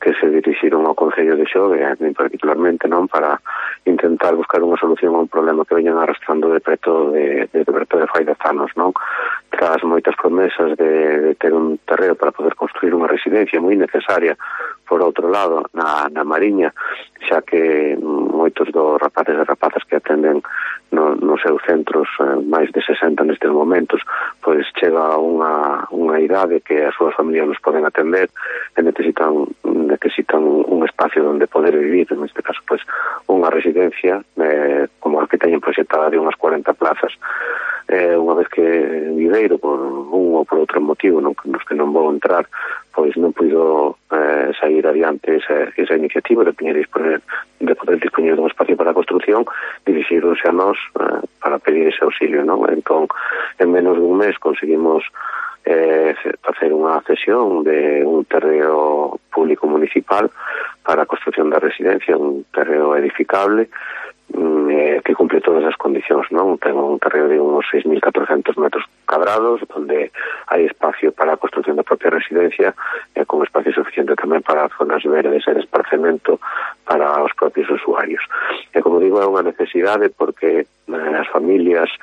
que se dirixiron ao Concello de Xove, particularmente, non, para intentar buscar unha solución a un problema que veñan arrastrando de preto de fai 10 anos, non? Tras moitas promesas de ter un terreo para poder construir unha residencia moi necesaria, por outro lado, na Mariña, xa que moitos dos rapaces e rapazas que atenden nos seus centros, máis de 60 nestes momentos, pois chega unha idade que as súas familias nos poden atender e necesitan un espacio onde poder vivir, neste caso, pois, unha residencia como a que teñen proxectada de unhas 40 plazas. Unha vez que Viveiro, por un ou por outro motivo nos que non vou entrar, pois non puido sair adiante esa iniciativa de poder dispoñer dun espacio para a construción, dirixironse a nós para pedir ese auxilio, non? Entón, en menos dun mes conseguimos facer unha cesión de un terreo público municipal para a construción da residencia, un terreo edificable que cumple todas as condicións, non? Ten un terreo de uns 6.400 metros cadrados, onde hai espacio para a construción da propia residencia e con espacio suficiente tamén para zonas verdes e esparcemento para os propios usuarios. E como digo, é unha necesidade porque as familias,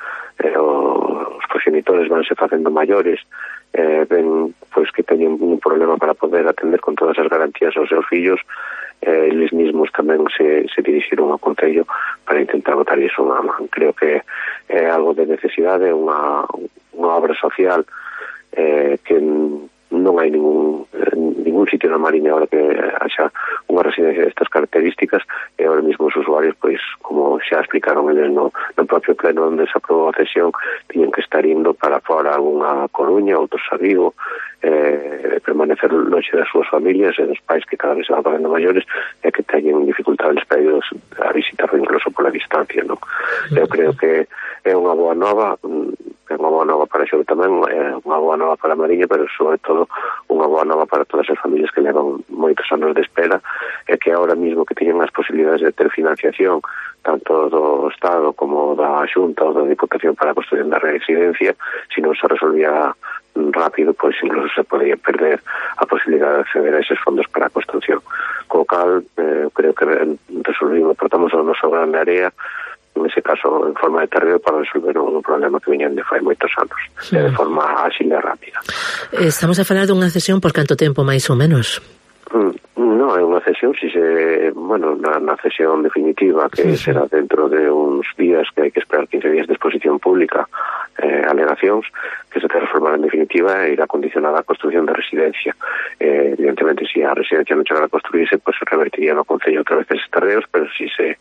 os progenitores vanse facendo maiores, ven pois que teñen un problema para poder atender con todas as garantías aos seus fillos. Eles mesmos tamén se dirixiron ao Concello para intentar botar iso unha man. Creo que é algo de necesidade, unha obra social que non hai ningún sitio na Mariña ahora que haxa unha residencia destas características, e ahora mesmo os usuarios, pois, como xa explicaron eles no propio pleno onde se aprobou a cesión, tiñen que estar indo para fora algunha Coruña, outros a Vigo, permanecer lonxe das súas familias e dos pais que cada vez se van facendo maiores e que teñen dificultades para ir a visitarlo incluso pola distancia, non? Eu creo que é unha boa nova, para Xove tamén, é unha boa nova para a Mariña, pero sobre todo unha boa nova para todas as familias que levan moitos anos de espera e que ahora mismo que teñen as posibilidades de ter financiación tanto do Estado como da Xunta ou da Diputación para a construción da residencia, se non se resolvía rápido, pois incluso se podía perder a posibilidade de acceder a eses fondos para a construción. Co cal, creo que resolvimos, portamos o noso grande área, en ese caso en forma de terreo, para resolver un problema que viñan de fai moitos anos, de forma áxil e rápida.
Estamos a falar dunha cesión por canto tempo, máis ou menos?
Non, é unha cesión, na cesión definitiva, que será dentro de uns días, que hai que esperar 15 días de exposición pública, alegacións, que se transformará en definitiva e irá condicionada a construción da residencia. Evidentemente, se a residencia non chegara a construirse, pois se revertiría no Concello outra vez eses terreos, pero si se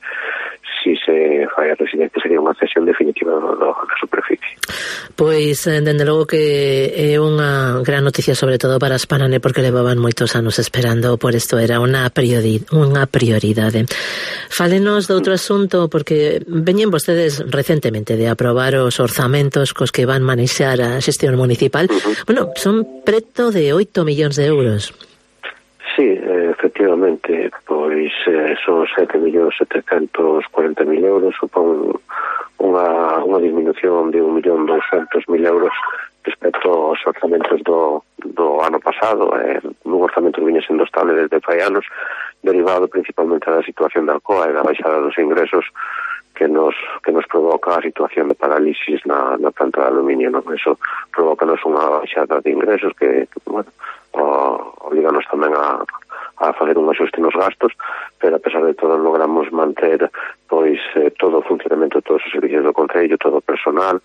fai a residencia sería unha cesión definitiva da superficie.
Pois, dende logo que é unha gran noticia, sobre todo para as Panane, porque levaban moitos anos esperando por isto, era unha prioridade. Fálenos de outro asunto, porque veñen vostedes recentemente de aprobar os orzamentos cos que van manexar a xestión municipal. Bueno, son preto de 8 millóns de euros.
Sí, efectivamente, pois son 7.740.000 euros, supón unha disminución de 1.200.000 euros respecto aos orzamentos do ano pasado. Un orzamento que viña sendo estable desde fai anos, derivado principalmente da situación da Alcoa e da baixada dos ingresos que nos provoca a situación de parálisis na planta de aluminio, non? Eso provocanos unha baixada de ingresos que, obliganos tamén a facer un axuste nos gastos, pero a pesar de todo logramos manter pois todo o funcionamento de todos os servicios do Concello, todo o personal,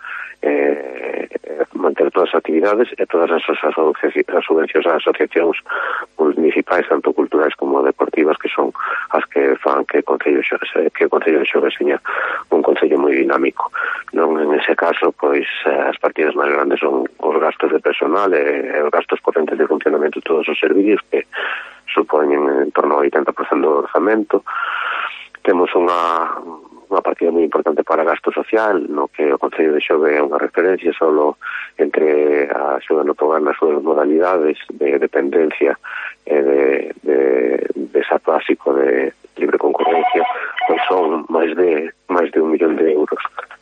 manter todas as actividades e todas as subvencións ás asociacións municipais, tanto culturais como deportivas, que son as que fan que o Concello de Xove seña un Concello moi dinámico. Non, en ese caso, pois as partidas máis grandes son os gastos de personal e os gastos correntes de funcionamento de todos os servicios, que supoñen en torno ao 80% do orzamento. Temos unha partida moi importante para gasto social, no que o Concello de Xove é unha referencia solo entre a axuda no fogar nas súas modalidades de dependencia e de SAT básico de libre concurrencia, pois son máis de 1 millón de euros.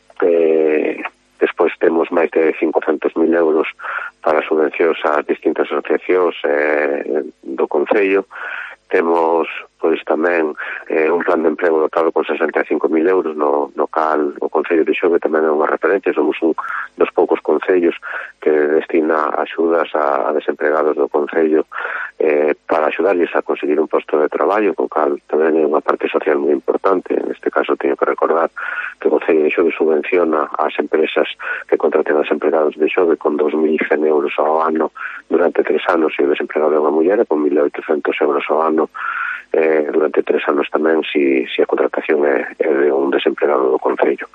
Despois temos máis de 500.000 euros para subvencións ás distintas asociacións do Concello. Temos pois tamén un plan de emprego dotado con 65.000 euros no cal o Concello de Xove tamén é unha referencia. Somos un dos poucos concellos que destina axudas a desempregados do Concello para axudarlles a conseguir un posto de traballo, co cal tamén é unha parte social moi importante. En este caso teño que recordar que o Concello de Xove subvenciona ás empresas que contraten aos empregados de Xove con 2.100 euros ao ano durante 3 anos, e o desempregado é unha muller, con 1.800 euros ao ano durante 3 anos tamén, si a contratación é de un desempregado do Concello.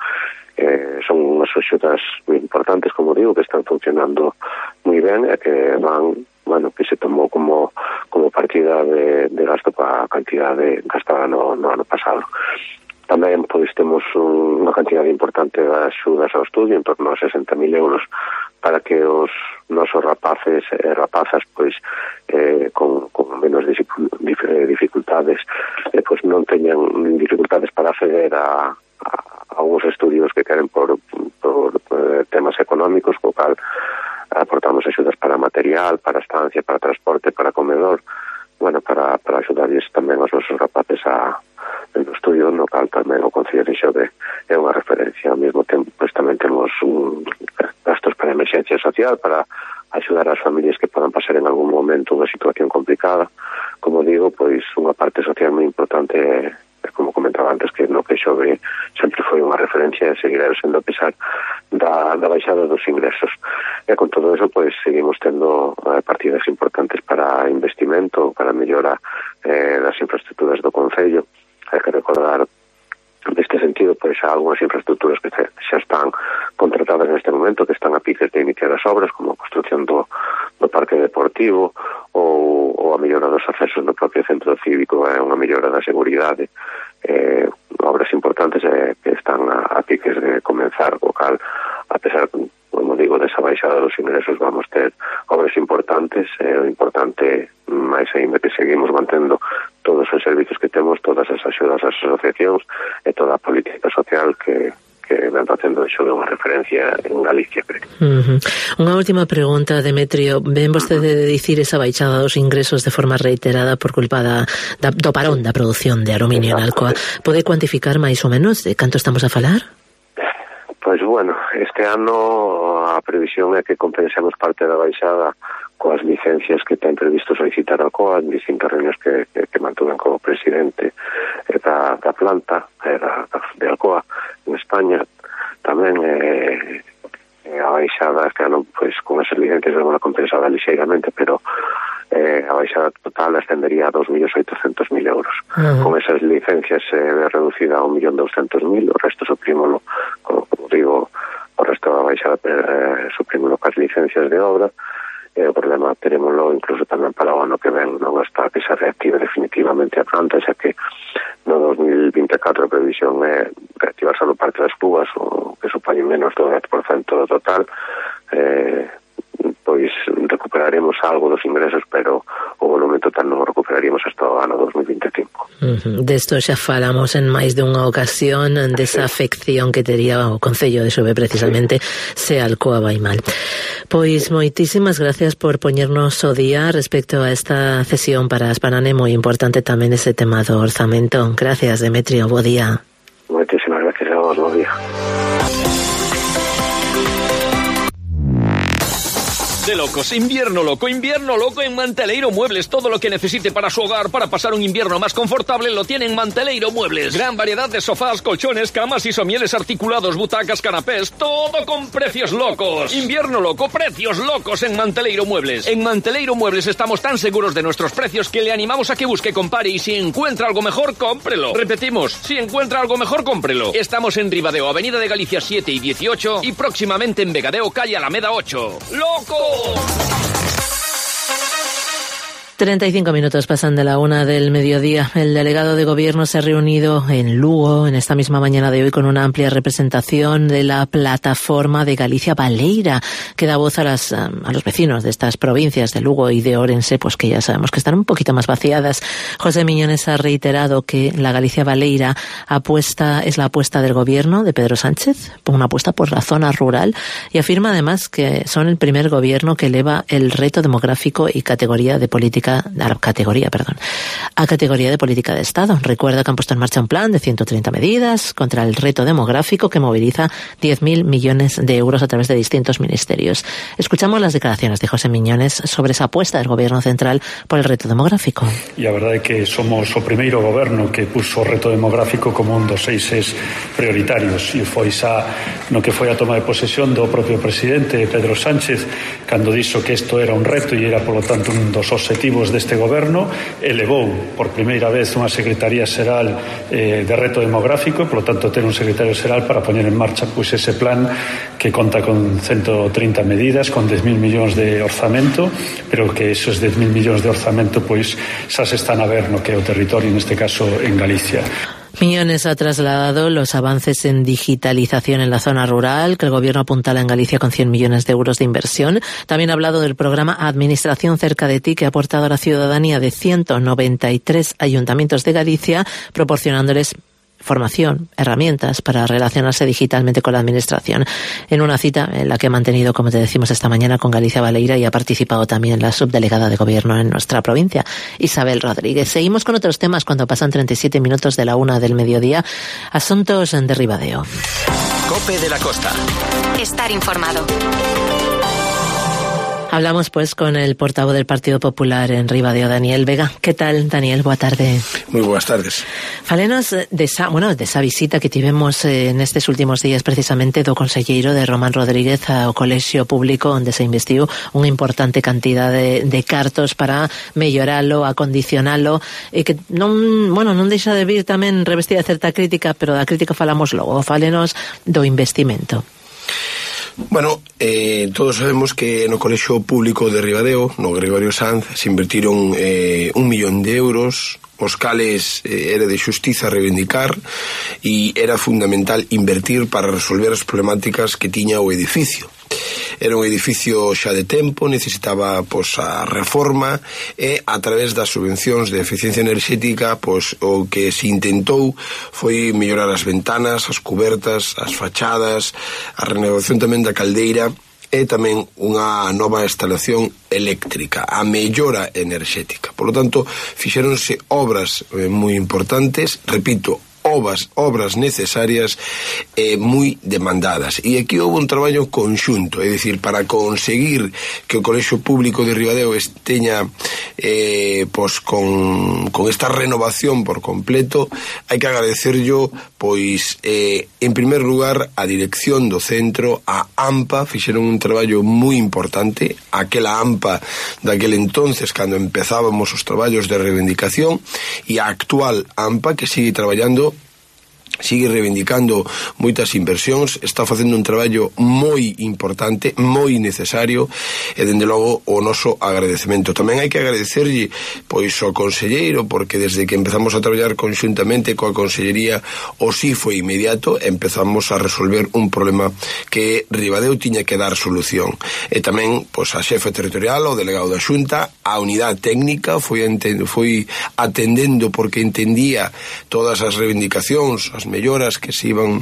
Son unhas axudas moi importantes, como digo, que están funcionando moi ben e que van, que se tomou como partida de gasto para a cantidade gastada no ano pasado. Tamén pois temos unha cantidade importante de axudas ao estudio, en torno a 60.000 euros, para que os nosos rapaces e rapazas pois con menos dificultades pois non teñan dificultades para acceder a uns estudios que queren por temas económicos, co cal aportamos axudas para material, para estancia, para transporte, para comedor, para axudarlles tamén aos nosos rapaces no estudio, no cal tamén o Concello de Xove é unha referencia. Ao mesmo tempo, pois tamén temos gastos para emerxencia social, para axudar as familias que podan pasar en algún momento unha situación complicada. Como digo, pois unha parte social moi importante, como comentaba antes, que no que Xove sempre foi unha referencia e seguirá sendo a pesar da baixada dos ingresos. E con todo eso, pois seguimos tendo partidas importantes para investimento, para mellora das infraestructuras do Concello. Hai que recordar neste sentido, pois, há algunhas infraestructuras que xa están contratadas neste momento, que están a piques de iniciar as obras, como a construcción do parque deportivo ou a mellora dos accesos no propio centro cívico, unha mellora da seguridade, obras importantes que están a piques de comenzar, o cal, a pesar, como digo, desa baixada dos ingresos, vamos ter obras importantes, o importante máis ainda que seguimos mantendo todos os servizos que temos, todas as axudas ás asociacións e toda a política social que ven facendo de Xove unha referencia en Galicia, creo.
Unha última pregunta, Demetrio. Ven vostede de dicir esa baixada dos ingresos de forma reiterada por culpa do parón da produción de aluminio en Alcoa. Pode cuantificar máis ou menos de canto estamos a falar?
Pois, este ano a previsión é que compensemos parte da baixada coas licencias que ten previsto solicitar a Alcoa en distintas reunións que mantuven como presidente da planta de Alcoa en España. Tamén a baixada este ano, pois, con esas licencias é unha compensada lixeiramente, pero a baixada total ascendería a 2.800.000 euros. Con esas licencias reducida a 1.200.000, o resto suprímolo, como digo, o resto da baixada suprímolo cas licencias de obra. O problema terémoslo incluso tamén para o ano que ven, non está que se reactive definitivamente a planta, xa que no 2024 a previsión é reactivar só parte das cubas, o que supone menos do 10% do total. Pois recuperaremos algo dos ingresos, pero o volumen total non o recuperaríamos hasta o ano 2025.
Desto xa falamos en máis dunha ocasión, desa afección que tería o Concello de Xove precisamente se Alcoa vai mal. Pois moitísimas gracias por poñernos o día respecto a esta cesión para Aspanane, moi importante tamén ese tema do orzamento. Gracias, Demetrio, bo día.
Moitísimas gracias a vos, bo día.
De locos, invierno loco en Manteleiro Muebles. Todo lo que necesite para su hogar, para pasar un invierno más confortable, lo tiene en Manteleiro Muebles. Gran variedad de sofás, colchones, camas y somieles articulados, butacas, canapés, todo con precios locos. Invierno loco, precios locos en Manteleiro Muebles. En Manteleiro Muebles estamos tan seguros de nuestros precios que le animamos a que busque, compare y si encuentra algo mejor, cómprelo. Repetimos, si encuentra algo mejor, cómprelo. Estamos en Ribadeo, Avenida de Galicia 7 y 18 y próximamente en Vegadeo, calle Alameda 8. ¡Loco!
35 minutos pasan de la 1 del mediodía. El delegado de gobierno se ha reunido en Lugo en esta misma mañana de hoy con una amplia representación de la plataforma de Galicia Baleira, que da voz a los vecinos de estas provincias de Lugo y de Ourense, pues que ya sabemos que están un poquito más vaciadas. José Miñones ha reiterado que la Galicia Baleira es la apuesta del gobierno de Pedro Sánchez, una apuesta por la zona rural, y afirma además que son el primer gobierno que eleva el reto demográfico y categoría de política categoría de política de Estado. Recuerda que han puesto en marcha un plan de 130 medidas contra el reto demográfico que moviliza 10.000 millones de euros a través de distintos ministerios. Escuchamos las declaraciones de José Miñones sobre esa apuesta del Gobierno central por el reto demográfico.
E a verdade é que somos o primeiro goberno que puso o reto demográfico como un dos eixes prioritarios, e foi xa no que foi a toma de posesión do propio presidente Pedro Sánchez, cando dixo que isto era un reto e era, polo tanto, un dos obxectivos deste goberno. Elevou por primeira vez unha Secretaría Xeral de reto demográfico, e, polo tanto, ter un secretario xeral para poñer en marcha ese plan que conta con 130 medidas, con 10.000 millóns de orzamento, pero que esos 10.000 millóns de orzamento pois xa se están a ver no que é o territorio, neste caso en Galicia.
Miñones ha trasladado los avances en digitalización en la zona rural, que el gobierno apuntala en Galicia con 100 millones de euros de inversión. También ha hablado del programa Administración cerca de ti, que ha aportado a la ciudadanía de 193 ayuntamientos de Galicia, proporcionándoles formación, herramientas para relacionarse digitalmente con la administración. En una cita en la que ha mantenido, como te decimos esta mañana, con Galicia Baleira, y ha participado también la subdelegada de gobierno en nuestra provincia, Isabel Rodríguez. Seguimos con otros temas cuando pasan 37 minutos de la 1 del mediodía. Asuntos de Ribadeo.
COPE de la Costa.
Estar informado.
Hablamos pues con el portavoz del Partido Popular en Ribadeo, Daniel Vega. ¿Qué tal, Daniel? Boa tarde.
Moi boas tardes.
Falenos desa visita que tivemos nestes últimos días precisamente do conselleiro de Román Rodríguez ao colexio público onde se investiu unha importante cantidade de cartos para melloralo, acondicionalo, e que non deixa de vir tamén revestida de certa crítica, pero da crítica falamos logo. Falenos do investimento.
Bueno, todos sabemos que no colexio público de Ribadeo, no Gregorio Sanz, se invertiron 1 millón de euros, os cales era de xustiza reivindicar, e era fundamental invertir para resolver as problemáticas que tiña o edificio. Era un edificio xa de tempo, necesitaba a reforma, e a través das subvencións de eficiencia enerxética o que se intentou foi mellorar as ventanas, as cubertas, as fachadas, a renovación tamén da caldeira e tamén unha nova instalación eléctrica, a mellora enerxética. Por lo tanto, fixéronse obras moi importantes, repito, obras necesarias e moi demandadas. E aquí houve un traballo conxunto, é dicir, para conseguir que o colexio público de Ribadeo esteña con esta renovación por completo. Hai que agradecerllo en primer lugar a dirección do centro, a AMPA, fixeron un traballo moi importante, aquela AMPA daquele entonces cando empezábamos os traballos de reivindicación, e a actual AMPA que sigue traballando, sigue reivindicando moitas inversións, está facendo un traballo moi importante, moi necesario, e dende logo o noso agradecemento. Tamén hai que agradecerlle ao conselleiro, porque desde que empezamos a traballar conxuntamente coa consellería o sí foi inmediato, empezamos a resolver un problema que Ribadeo tiña que dar solución. E tamén a xefe territorial, o delegado da Xunta, a unidade técnica foi atendendo porque entendía todas as reivindicacións, as melloras que se iban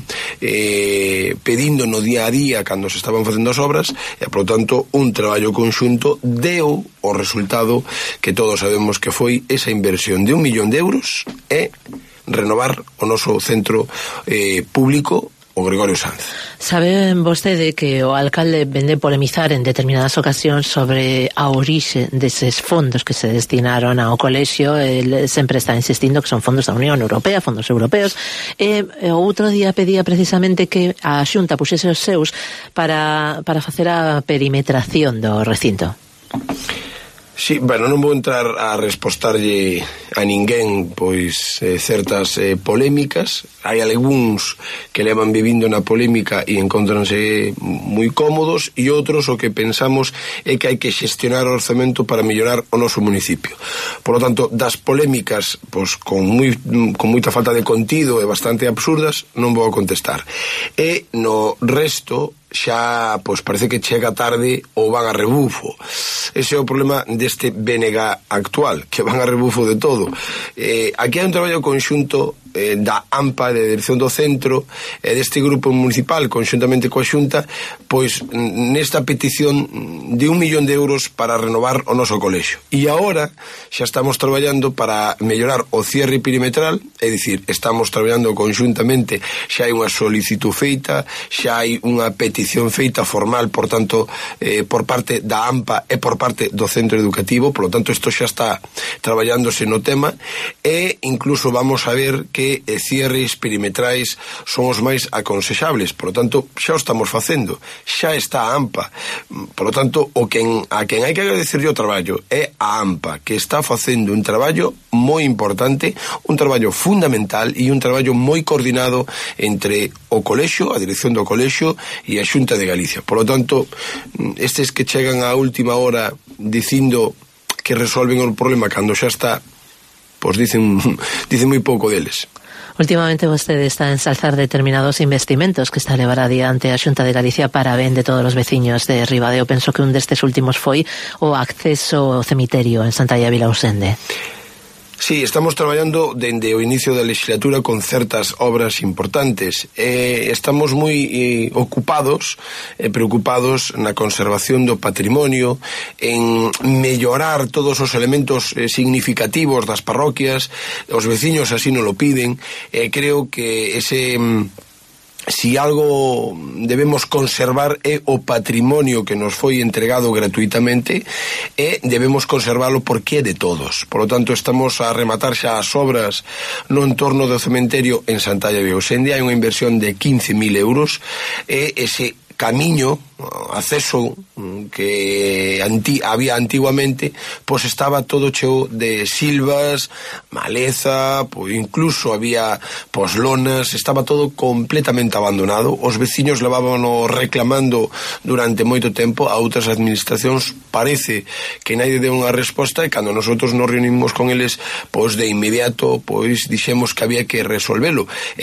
pedindo no día a día cando se estaban facendo as obras, e, por lo tanto, un traballo conxunto deu o resultado que todos sabemos que foi esa inversión de 1 millón de euros e renovar o noso centro público, o Gregorio Sanz.
Sabe vostede que o alcalde vende polemizar en determinadas ocasións sobre a orixe deses fondos que se destinaron ao colexio. El sempre está insistindo que son fondos da Unión Europea, fondos europeos, e o outro día pedía precisamente que a Xunta puxese os seus para facer a perimetración do recinto.
Sí, non vou entrar a respostarlle a ninguén certas polémicas. Hai algúns que levan vivindo na polémica e encontranse moi cómodos, e outros o que pensamos é que hai que xestionar o orzamento para mellorar o noso municipio. Por lo tanto, das polémicas con moita falta de contido e bastante absurdas non vou a contestar. E no resto xa parece que chega tarde ou van a rebufo. Ese é o problema deste BNG actual, que van a rebufo de todo. Aquí hai un traballo conxunto da AMPA, de Dirección do Centro, e deste grupo municipal, conxuntamente coa Xunta, pois nesta petición de 1 millón de euros para renovar o noso colexio. E agora xa estamos traballando para mellorar o cierre perimetral, é dicir, estamos traballando conxuntamente, xa hai unha solicitud feita, xa hai unha petición feita formal, por tanto, por parte da AMPA e por parte do centro educativo, por lo tanto, isto xa está traballándose no tema, e incluso vamos a ver que cierres perimetrais son os máis aconsexables, por lo tanto, xa o estamos facendo, xa está a AMPA, por lo tanto, a quen hai que agradecerlle o traballo é a AMPA, que está facendo un traballo moi importante, un traballo fundamental e un traballo moi coordinado entre o colexio, a dirección do colexio e a Xunta de Galicia. Por lo tanto, estes que chegan á última hora dicindo que resolven o problema cando xa está, pois dicen moi pouco deles.
Últimamente vostede está a ensalzar determinados investimentos que está a levar adiante a Xunta de Galicia para ben de todos os veciños de Ribadeo. Penso que un destes últimos foi o acceso ao cemiterio en Santalla Vilausende.
Sí, estamos traballando dende o inicio da legislatura con certas obras importantes. Estamos moi ocupados e preocupados na conservación do patrimonio, en mellorar todos os elementos significativos das parroquias. Os veciños así non lo piden. Creo que si algo debemos conservar é o patrimonio que nos foi entregado gratuitamente, e debemos conservalo porque é de todos. Por lo tanto, estamos a rematar xa as obras no entorno do cementerio en Santalla Vilausende. Hai unha inversión de 15.000 euros, e ese camiño, acceso que había antiguamente, pois estaba todo cheo de silvas, maleza, pois incluso había lonas, estaba todo completamente abandonado. Os veciños levábano reclamando durante moito tempo a outras administracións. Parece que nadie deu unha resposta, e cando nosotros nos reunimos con eles, pois de inmediato pois dixemos que había que resolvelo.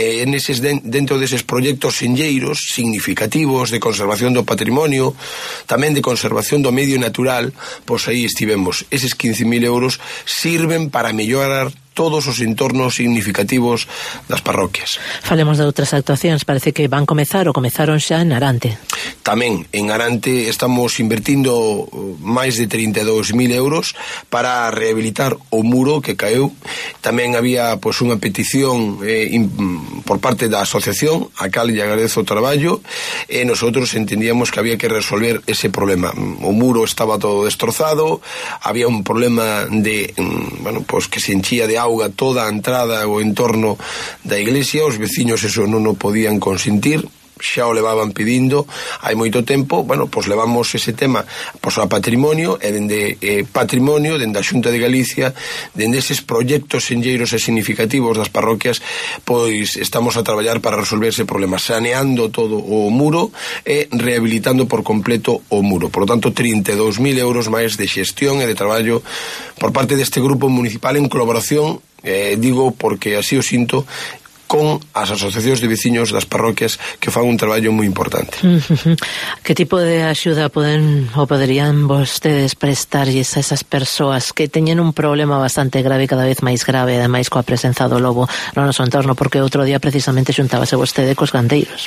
Dentro deses proxectos senlleiros significativos de conservación do patrimonio, tamén de conservación do medio natural, pois aí estivemos. Eses 15.000 euros sirven para mellorar todos os entornos significativos das parroquias.
Falemos de outras actuacións, parece que van comezar ou comezaron xa en Arante.
Tamén, en Arante estamos invertindo máis de 32.000 euros para rehabilitar o muro que caeu. Tamén había pois unha petición por parte da asociación, a cal lle agradezo o traballo, e nosotros entendíamos que había que resolver ese problema. O muro estaba todo destrozado, había un problema de, pois que se enchía de auga toda a entrada o entorno da iglesia. Os veciños eso non o podían consentir, xa o levaban pedindo hai moito tempo. Pois levamos ese tema a patrimonio, e dende patrimonio, dende a Xunta de Galicia, dende eses proxectos senlleiros e significativos das parroquias, pois estamos a traballar para resolver ese problema, saneando todo o muro e rehabilitando por completo o muro. Por lo tanto, 32.000 euros máis de xestión e de traballo por parte deste grupo municipal en colaboración, digo porque así o sinto, con as asociacións de veciños das parroquias, que fan un traballo moi importante.
Que tipo de axuda poderían vostedes prestarlles a esas persoas que teñen un problema bastante grave, cada vez máis grave, ademais coa presenza do lobo no noso entorno? Porque outro día precisamente xuntábase vostede cos gandeiros.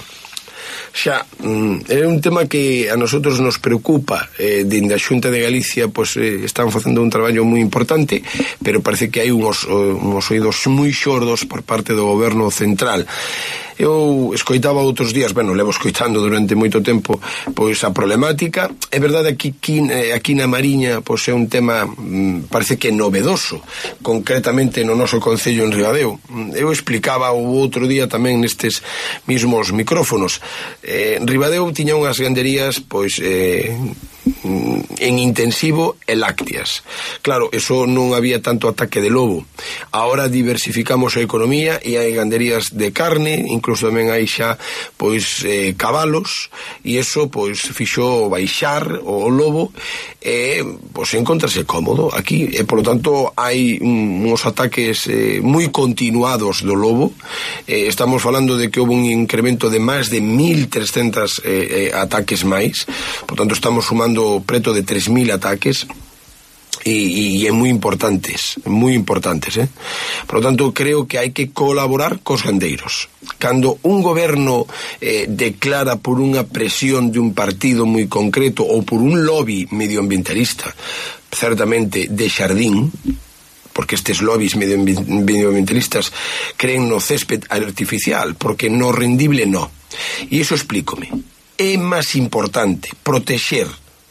Xa, é un tema que a nosotros nos preocupa. Dende a Xunta de Galicia pois están facendo un traballo moi importante, pero parece que hai uns oídos moi xordos por parte do goberno central. Eu escoitaba outros días, levo escoitando durante moito tempo pois a problemática. É verdade que aquí na Mariña pois é un tema parece que novedoso, concretamente no noso concello en Ribadeo. Eu explicaba o outro día tamén nestes mismos micrófonos. Ribadeo tiña unhas ganderías pois en intensivo e lácteas. Claro, eso non había tanto ataque de lobo. Ahora diversificamos a economía e hai ganderías de carne, incluso tamén hai xa pois cabalos, e eso pois fixo baixar o lobo, e pois encontrase cómodo aquí, e polo tanto hai uns ataques moi continuados do lobo. Estamos falando de que houve un incremento de máis de 1.300 ataques máis, por tanto estamos sumando preto de 3.000 ataques. e é moi importantes, Por lo tanto, creo que hai que colaborar cos gandeiros. Cando un goberno declara por unha presión de un partido moi concreto ou por un lobby medioambientalista, certamente de xardín, porque estes lobbies medioambientalistas creen no césped artificial, porque no rendible no. E iso explícome. É máis importante protexer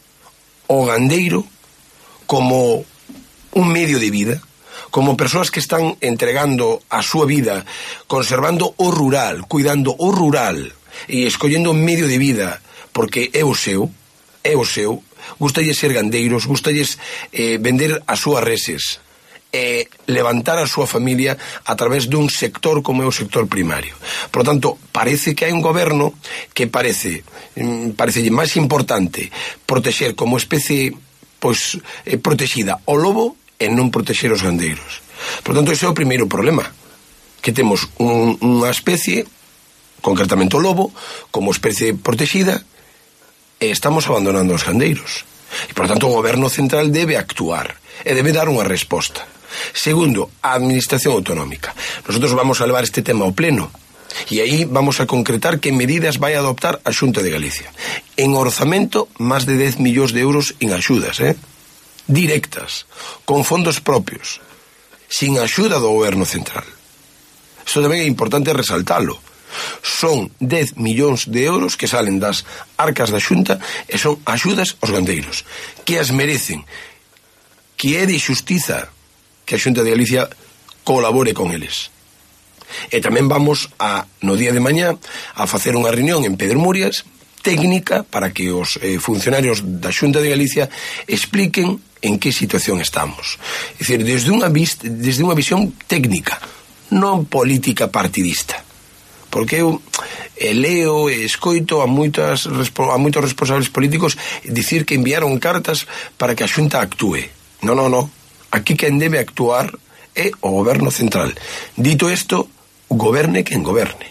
o gandeiro como un medio de vida, como persoas que están entregando a súa vida, conservando o rural, cuidando o rural e escollendo un medio de vida porque é o seu, gustalles ser gandeiros, gustalles vender as súas reses, levantar a súa familia a través dun sector como é o sector primario. Por lo tanto, parece que hai un goberno que parece máis importante protexer como especie protexida o lobo e non protexer os gandeiros. Por tanto, ese é o primeiro problema, que temos unha especie, concretamente o lobo, como especie protexida, e estamos abandonando os gandeiros. E, por tanto, o goberno central debe actuar e debe dar unha resposta. Segundo, a administración autonómica. Nosotros vamos a levar este tema ao pleno e aí vamos a concretar que medidas vai adoptar a Xunta de Galicia. En orzamento, máis de 10 millóns de euros en axudas, directas, con fondos propios, sin axuda do goberno central. Isto tamén é importante resaltalo. Son 10 millóns de euros que salen das arcas da Xunta e son axudas aos gandeiros, que as merecen, que é de xustiza que a Xunta de Galicia colabore con eles. E tamén vamos no día de mañá a facer unha reunión en Pedremurias técnica para que os funcionarios da Xunta de Galicia expliquen en que situación estamos. É dicir, desde unha visión técnica, non política partidista. Porque eu leo e escoito a moitos responsables políticos dicir que enviaron cartas para que a Xunta actúe. Non. Aquí quen debe actuar é o goberno central. Dito isto, goberne quen goberne.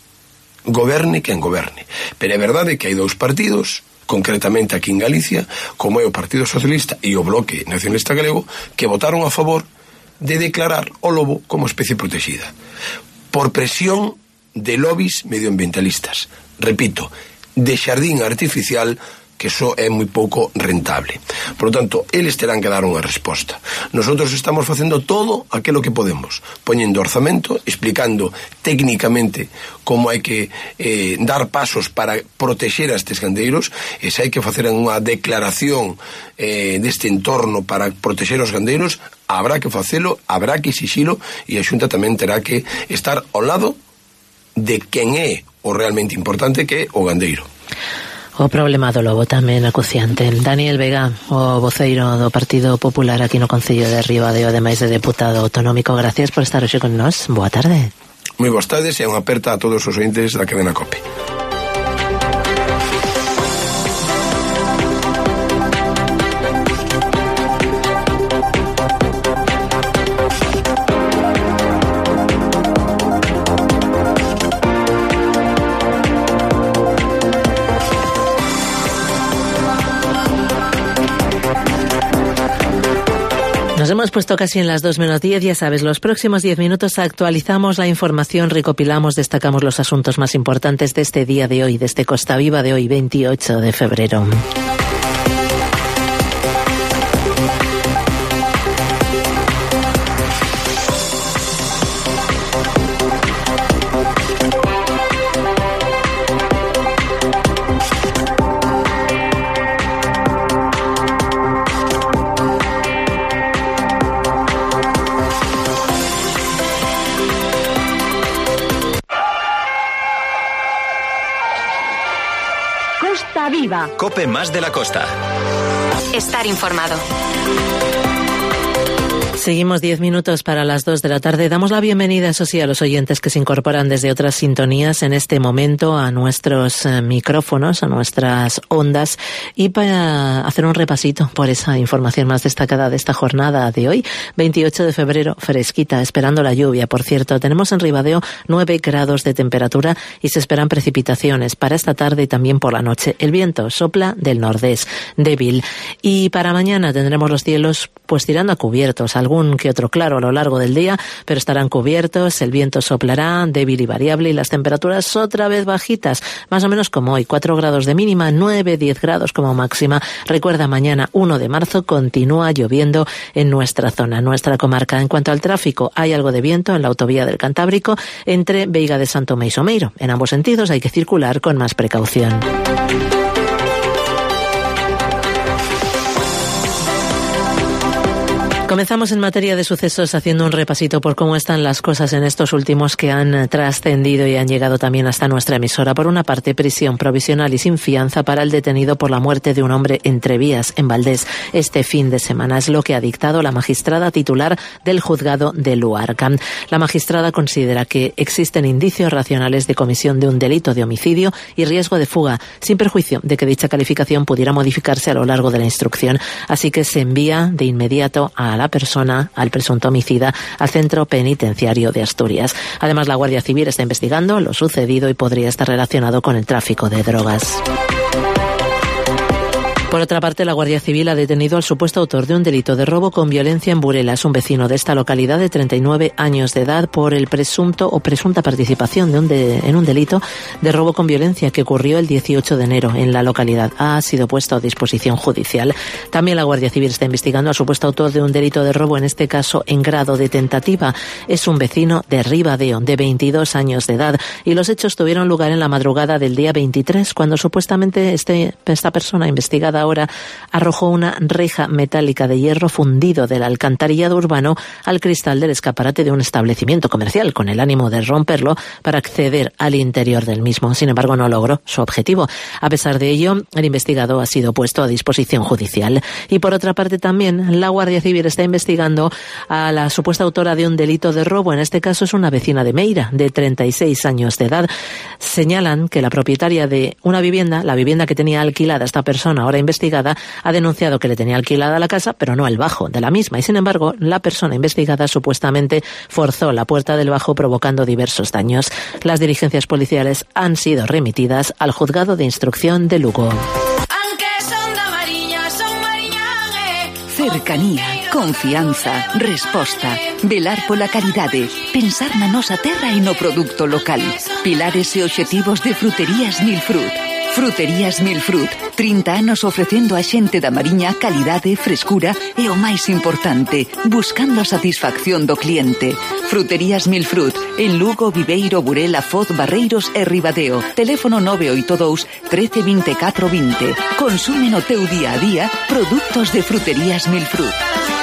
Pero é verdade que hai dous partidos, concretamente aquí en Galicia, como é o Partido Socialista e o Bloque Nacionalista Galego, que votaron a favor de declarar o lobo como especie protegida. Por presión de lobbies medioambientalistas. Repito, de xardín artificial, que iso é moi pouco rentable. Por lo tanto, eles terán que dar unha resposta. Nosotros estamos facendo todo aquilo que podemos, poñendo orzamento, explicando técnicamente como hai que dar pasos para protexer a estes gandeiros, e se hai que facer unha declaración deste entorno para protexer os gandeiros, habrá que facelo, habrá que exixilo, e a Xunta tamén terá que estar ao lado de quen é o realmente importante, que é o gandeiro.
O problema do lobo tamén acuciante. Daniel Vega, o voceiro do Partido Popular aquí no Concello de Ribadeo, ademais de deputado autonómico, gracias por estar hoxe con nós. Boa tarde.
Moi boas tardes e unha aperta a todos os ointes da cadena COPE.
Nos hemos puesto casi en las 2:10, ya sabes, los próximos 10 minutos actualizamos la información, recopilamos, destacamos los asuntos más importantes de este día de hoy, de este Costa Viva de hoy, 28 de febrero.
COPE más de la costa.
Estar informado.
Seguimos 10 minutos para las 2 de la tarde. Damos la bienvenida, eso sí, a los oyentes que se incorporan desde otras sintonías en este momento a nuestros micrófonos, a nuestras ondas, y para hacer un repasito por esa información más destacada de esta jornada de hoy, 28 de febrero, fresquita, esperando la lluvia. Por cierto, tenemos en Ribadeo 9 grados de temperatura y se esperan precipitaciones para esta tarde y también por la noche. El viento sopla del nordés, débil. Y para mañana tendremos los cielos pues tirando a cubiertos, algún que otro claro a lo largo del día, pero estarán cubiertos, el viento soplará, débil y variable, y las temperaturas otra vez bajitas, más o menos como hoy, 4 grados de mínima, 9-10 grados como máxima. Recuerda, mañana 1 de marzo continúa lloviendo en nuestra zona, en nuestra comarca. En cuanto al tráfico, hay algo de viento en la autovía del Cantábrico entre Veiga de San Tomé y Someiro. En ambos sentidos hay que circular con más precaución. Comenzamos en materia de sucesos haciendo un repasito por cómo están las cosas en estos últimos que han trascendido y han llegado también hasta nuestra emisora. Por una parte, prisión provisional y sin fianza para el detenido por la muerte de un hombre en Trevías, en Valdés, este fin de semana. Es lo que ha dictado la magistrada titular del juzgado de Luarca. La magistrada considera que existen indicios racionales de comisión de un delito de homicidio y riesgo de fuga, sin perjuicio de que dicha calificación pudiera modificarse a lo largo de la instrucción. Así que se envía de inmediato a la persona, al presunto homicida, al centro penitenciario de Asturias. Además, la Guardia Civil está investigando lo sucedido y podría estar relacionado con el tráfico de drogas. Por otra parte, la Guardia Civil ha detenido al supuesto autor de un delito de robo con violencia en Burela. Es un vecino de esta localidad de 39 años de edad por el presunto o presunta participación en un delito de robo con violencia que ocurrió el 18 de enero en la localidad. Ha sido puesto a disposición judicial. También la Guardia Civil está investigando al supuesto autor de un delito de robo, en este caso en grado de tentativa. Es un vecino de Ribadeo, de 22 años de edad, y los hechos tuvieron lugar en la madrugada del día 23, cuando supuestamente esta persona investigada ahora arrojó una reja metálica de hierro fundido del alcantarillado urbano al cristal del escaparate de un establecimiento comercial, con el ánimo de romperlo para acceder al interior del mismo. Sin embargo, no logró su objetivo. A pesar de ello, el investigado ha sido puesto a disposición judicial. Y por otra parte también, la Guardia Civil está investigando a la supuesta autora de un delito de robo. En este caso es una vecina de Meira, de 36 años de edad. Señalan que la propietaria de una vivienda, la vivienda que tenía alquilada esta persona ahora investigada, ha denunciado que le tenía alquilada la casa, pero no el bajo de la misma. Y sin embargo, la persona investigada supuestamente forzó la puerta del bajo, provocando diversos daños. Las diligencias policiales han sido remitidas al juzgado de instrucción de Lugo.
Cercanía, confianza, resposta, velar pola calidade, pensar na nosa terra e no produto local. Pilares e obxectivos de Fruterías Milfrut. Fruterías Milfrut, 30 anos ofrecendo a xente da Mariña calidade, frescura e o máis importante, buscando a satisfacción do cliente. Fruterías Milfrut, en Lugo, Viveiro, Burela, Foz, Barreiros e Ribadeo. Teléfono 982 13 24 20. Consume no teu día a día produtos de Fruterías Milfrut.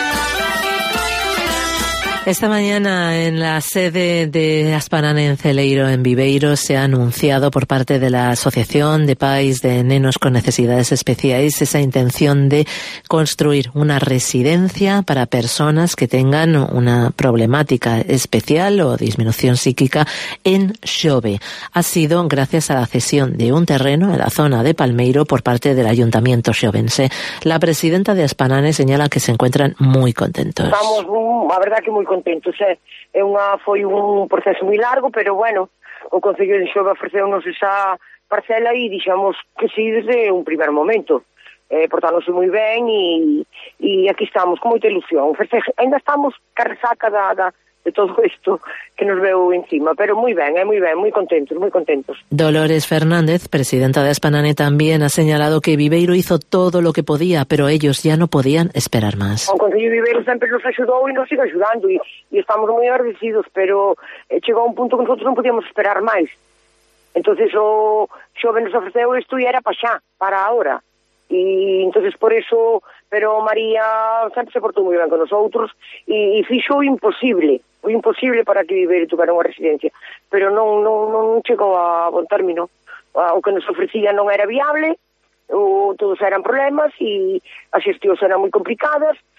Esta mañana en la sede de Aspanane en Celeiro, en Viveiro, se ha anunciado por parte de la Asociación de Pais de Nenos con Necesidades Especiais esa intención de construir una residencia para personas que tengan una problemática especial o disminución psíquica en Xove. Ha sido gracias a la cesión de un terreno en la zona de Palmeiro por parte del Ayuntamiento xovense. La presidenta de Aspanane señala que se encuentran muy contentos.
Estamos, a verdad que muy contentos. Foi un proceso moi largo, pero bueno, o Concello de Xove ofreceunos esa parcela e dixemos que sí desde un primer momento. Portáronse moi ben e aquí estamos con moita ilusión. Ainda estamos ca resaca de todo isto que nos veu encima, pero moi ben, moi contentos, moi contentos.
Dolores Fernández, presidenta de Aspanane, también ha señalado que Viveiro hizo todo lo que podía, pero ellos ya no podían esperar más.
O Concello de Viveiro sempre nos axudou e nos sigue axudando e estamos moi agradecidos, pero chegou a un punto que nosotros non podíamos esperar máis. Entonces o Xove nos ofreceu isto e era para xa, para ahora. E entonces por eso, pero María sempre se portou moi ben con nosotros e fixo o imposible para que Viveiro tuvera unha residencia, pero non chegou a bon término. O que nos ofrecía non era viable, todos eran problemas e as xestións eran moi complicadas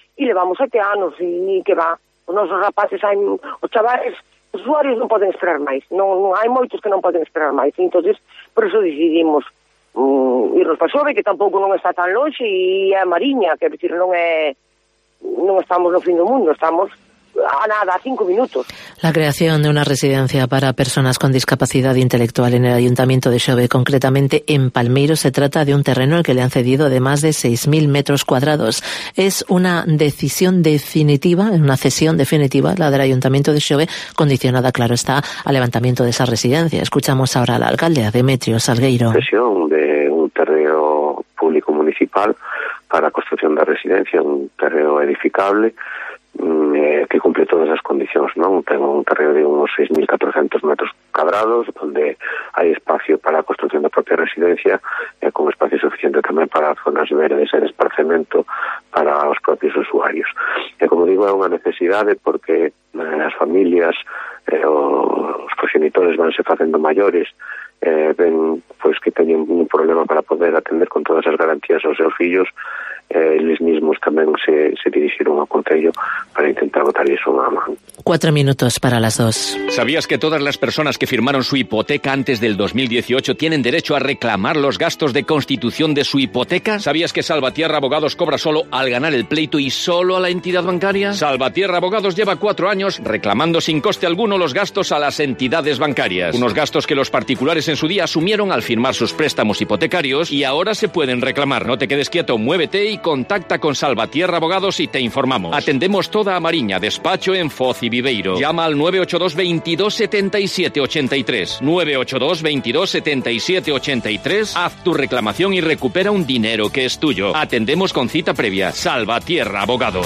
e levamos 7 anos e que va, os nosos rapaces os chavales, os usuarios non poden esperar máis, non hai moitos que non poden esperar máis, entonces por eso decidimos irnos para Xove, que tampouco non está tan longe, e é Mariña, que decir, non estamos no fin do mundo, estamos a nada, a 5 minutos.
La creación de una residencia para personas con discapacidad intelectual en el Ayuntamiento de Xove, concretamente en Palmeiro, se trata de un terreno al que le han cedido de más de 6.000 metros cuadrados. Es una decisión definitiva, una cesión definitiva, la del Ayuntamiento de Xove, condicionada, claro está, al levantamiento de esa residencia. Escuchamos ahora al alcalde, a Demetrio Salgueiro.
Cesión de un terreno público municipal para a construción da residencia, un terreno edificable, que cumple todas as condicións, non? Ten un terreno de uns 6.400 metros cuadrados, onde hai espacio para a construción da propia residencia, con espacio suficiente tamén para zonas verdes e de esparcemento para os propios usuarios. E como digo, é unha necesidade porque as familias, os progenitores vanse facendo maiores, ven pois que teñen un problema para poder atender con todas as garantías aos seus fillos, eles mismos tamén se dirixiron ao Concello para intentar botar iso unha man.
4 minutos para las 2.
¿Sabías que todas las personas que firmaron su hipoteca antes del 2018 tienen derecho a reclamar los gastos de constitución de su hipoteca? ¿Sabías que Salvatierra Abogados cobra solo al ganar el pleito y solo a la entidad bancaria? Salvatierra Abogados lleva 4 años reclamando sin coste alguno los gastos a las entidades bancarias. Unos gastos que los particulares en su día asumieron al firmar sus préstamos hipotecarios y ahora se pueden reclamar. No te quedes quieto, muévete y contacta con Salvatierra Abogados y te informamos. Atendemos toda a Mariña, despacho en Foz y Viveiro. Llama al 982 22 77 83. 982 22 77 83. Haz tu reclamación y recupera un dinero que es tuyo. Atendemos con cita previa. Salvatierra Abogados.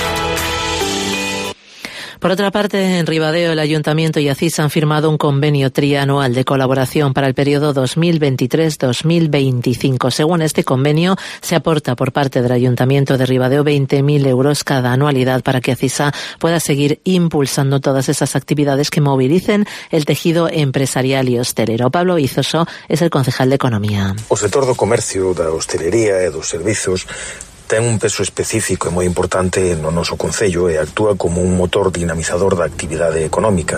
Por otra parte, en Ribadeo, el Ayuntamiento y ACIS han firmado un convenio trianual de colaboración para el periodo 2023-2025. Según este convenio, se aporta por parte del Ayuntamiento de Ribadeo 20.000 euros cada anualidad para que ACISA pueda seguir impulsando todas esas actividades que movilicen el tejido empresarial y hostelero. Pablo Izoso es el concejal de Economía.
O sector do comercio, da hostelería e dos servizos ten un peso específico e moi importante no noso concello e actúa como un motor dinamizador da actividade económica.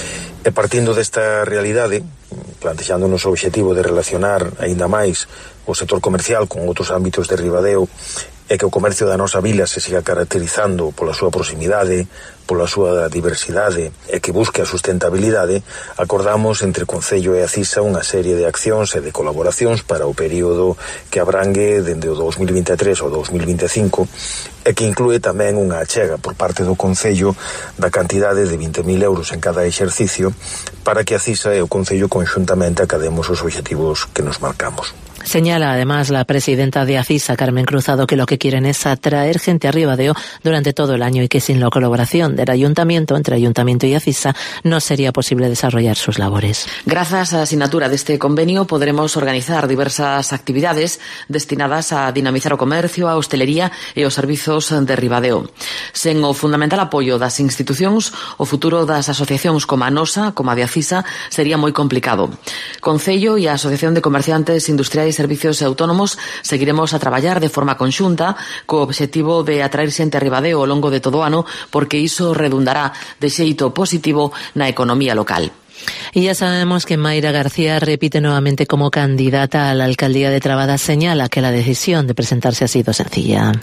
E partindo desta realidade, plantexándonos o obxectivo de relacionar aínda máis o sector comercial con outros ámbitos de Ribadeo e que o comercio da nosa vila se siga caracterizando pola súa proximidade, pola súa diversidade e que busque a sustentabilidade, acordamos entre Concello e ACISA unha serie de accións e de colaboracións para o período que abrangue dende o 2023 ao 2025 e que inclúe tamén unha achega por parte do Concello da cantidade de 20.000 euros en cada exercicio para que ACISA e o Concello conxuntamente academos os obxectivos que nos marcamos.
Señala además la presidenta de ACISA, Carmen Cruzado, que lo que quieren es atraer gente a Ribadeo durante todo el año y que sin la colaboración del Ayuntamiento, entre Ayuntamiento y ACISA, no sería posible desarrollar sus labores.
Grazas á asignatura deste convenio poderemos organizar diversas actividades destinadas a dinamizar o comercio, a hostelería e os servizos de Ribadeo. Sen o fundamental apoio das institucións, o futuro das asociacións como a nosa, como a de ACISA, sería moi complicado. Concello e a Asociación de Comerciantes Industriais Servicios e Autónomos seguiremos a traballar de forma conxunta co obxectivo de atraer xente a Ribadeo ao longo de todo o ano porque iso redundará de xeito positivo na economía local.
Y ya sabemos que Mayra García repite nuevamente como candidata a la alcaldía de Trabada. Señala que la decisión de presentarse ha sido sencilla.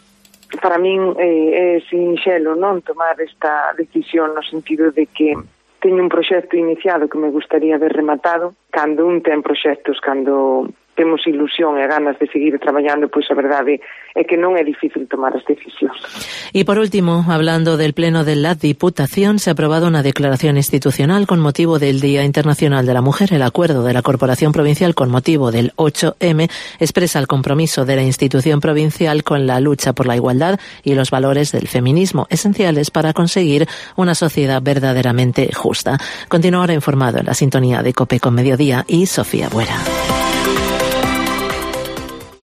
Para min é sinxelo non tomar esta decisión no sentido de que teño un proxecto iniciado que me gustaría ver rematado. Cando un ten proxectos, cando temos ilusión e ganas de seguir traballando, pois a verdade é que non é difícil tomar as decisións.
Y por último, hablando del Pleno de la Diputación, se ha aprobado una declaración institucional con motivo del Día Internacional de la Mujer. El acuerdo de la Corporación Provincial con motivo del 8M expresa el compromiso de la institución provincial con la lucha por la igualdad y los valores del feminismo, esenciales para conseguir una sociedad verdaderamente justa. Continúa ahora informado en la sintonía de COPE con Mediodía y Sofía Buera.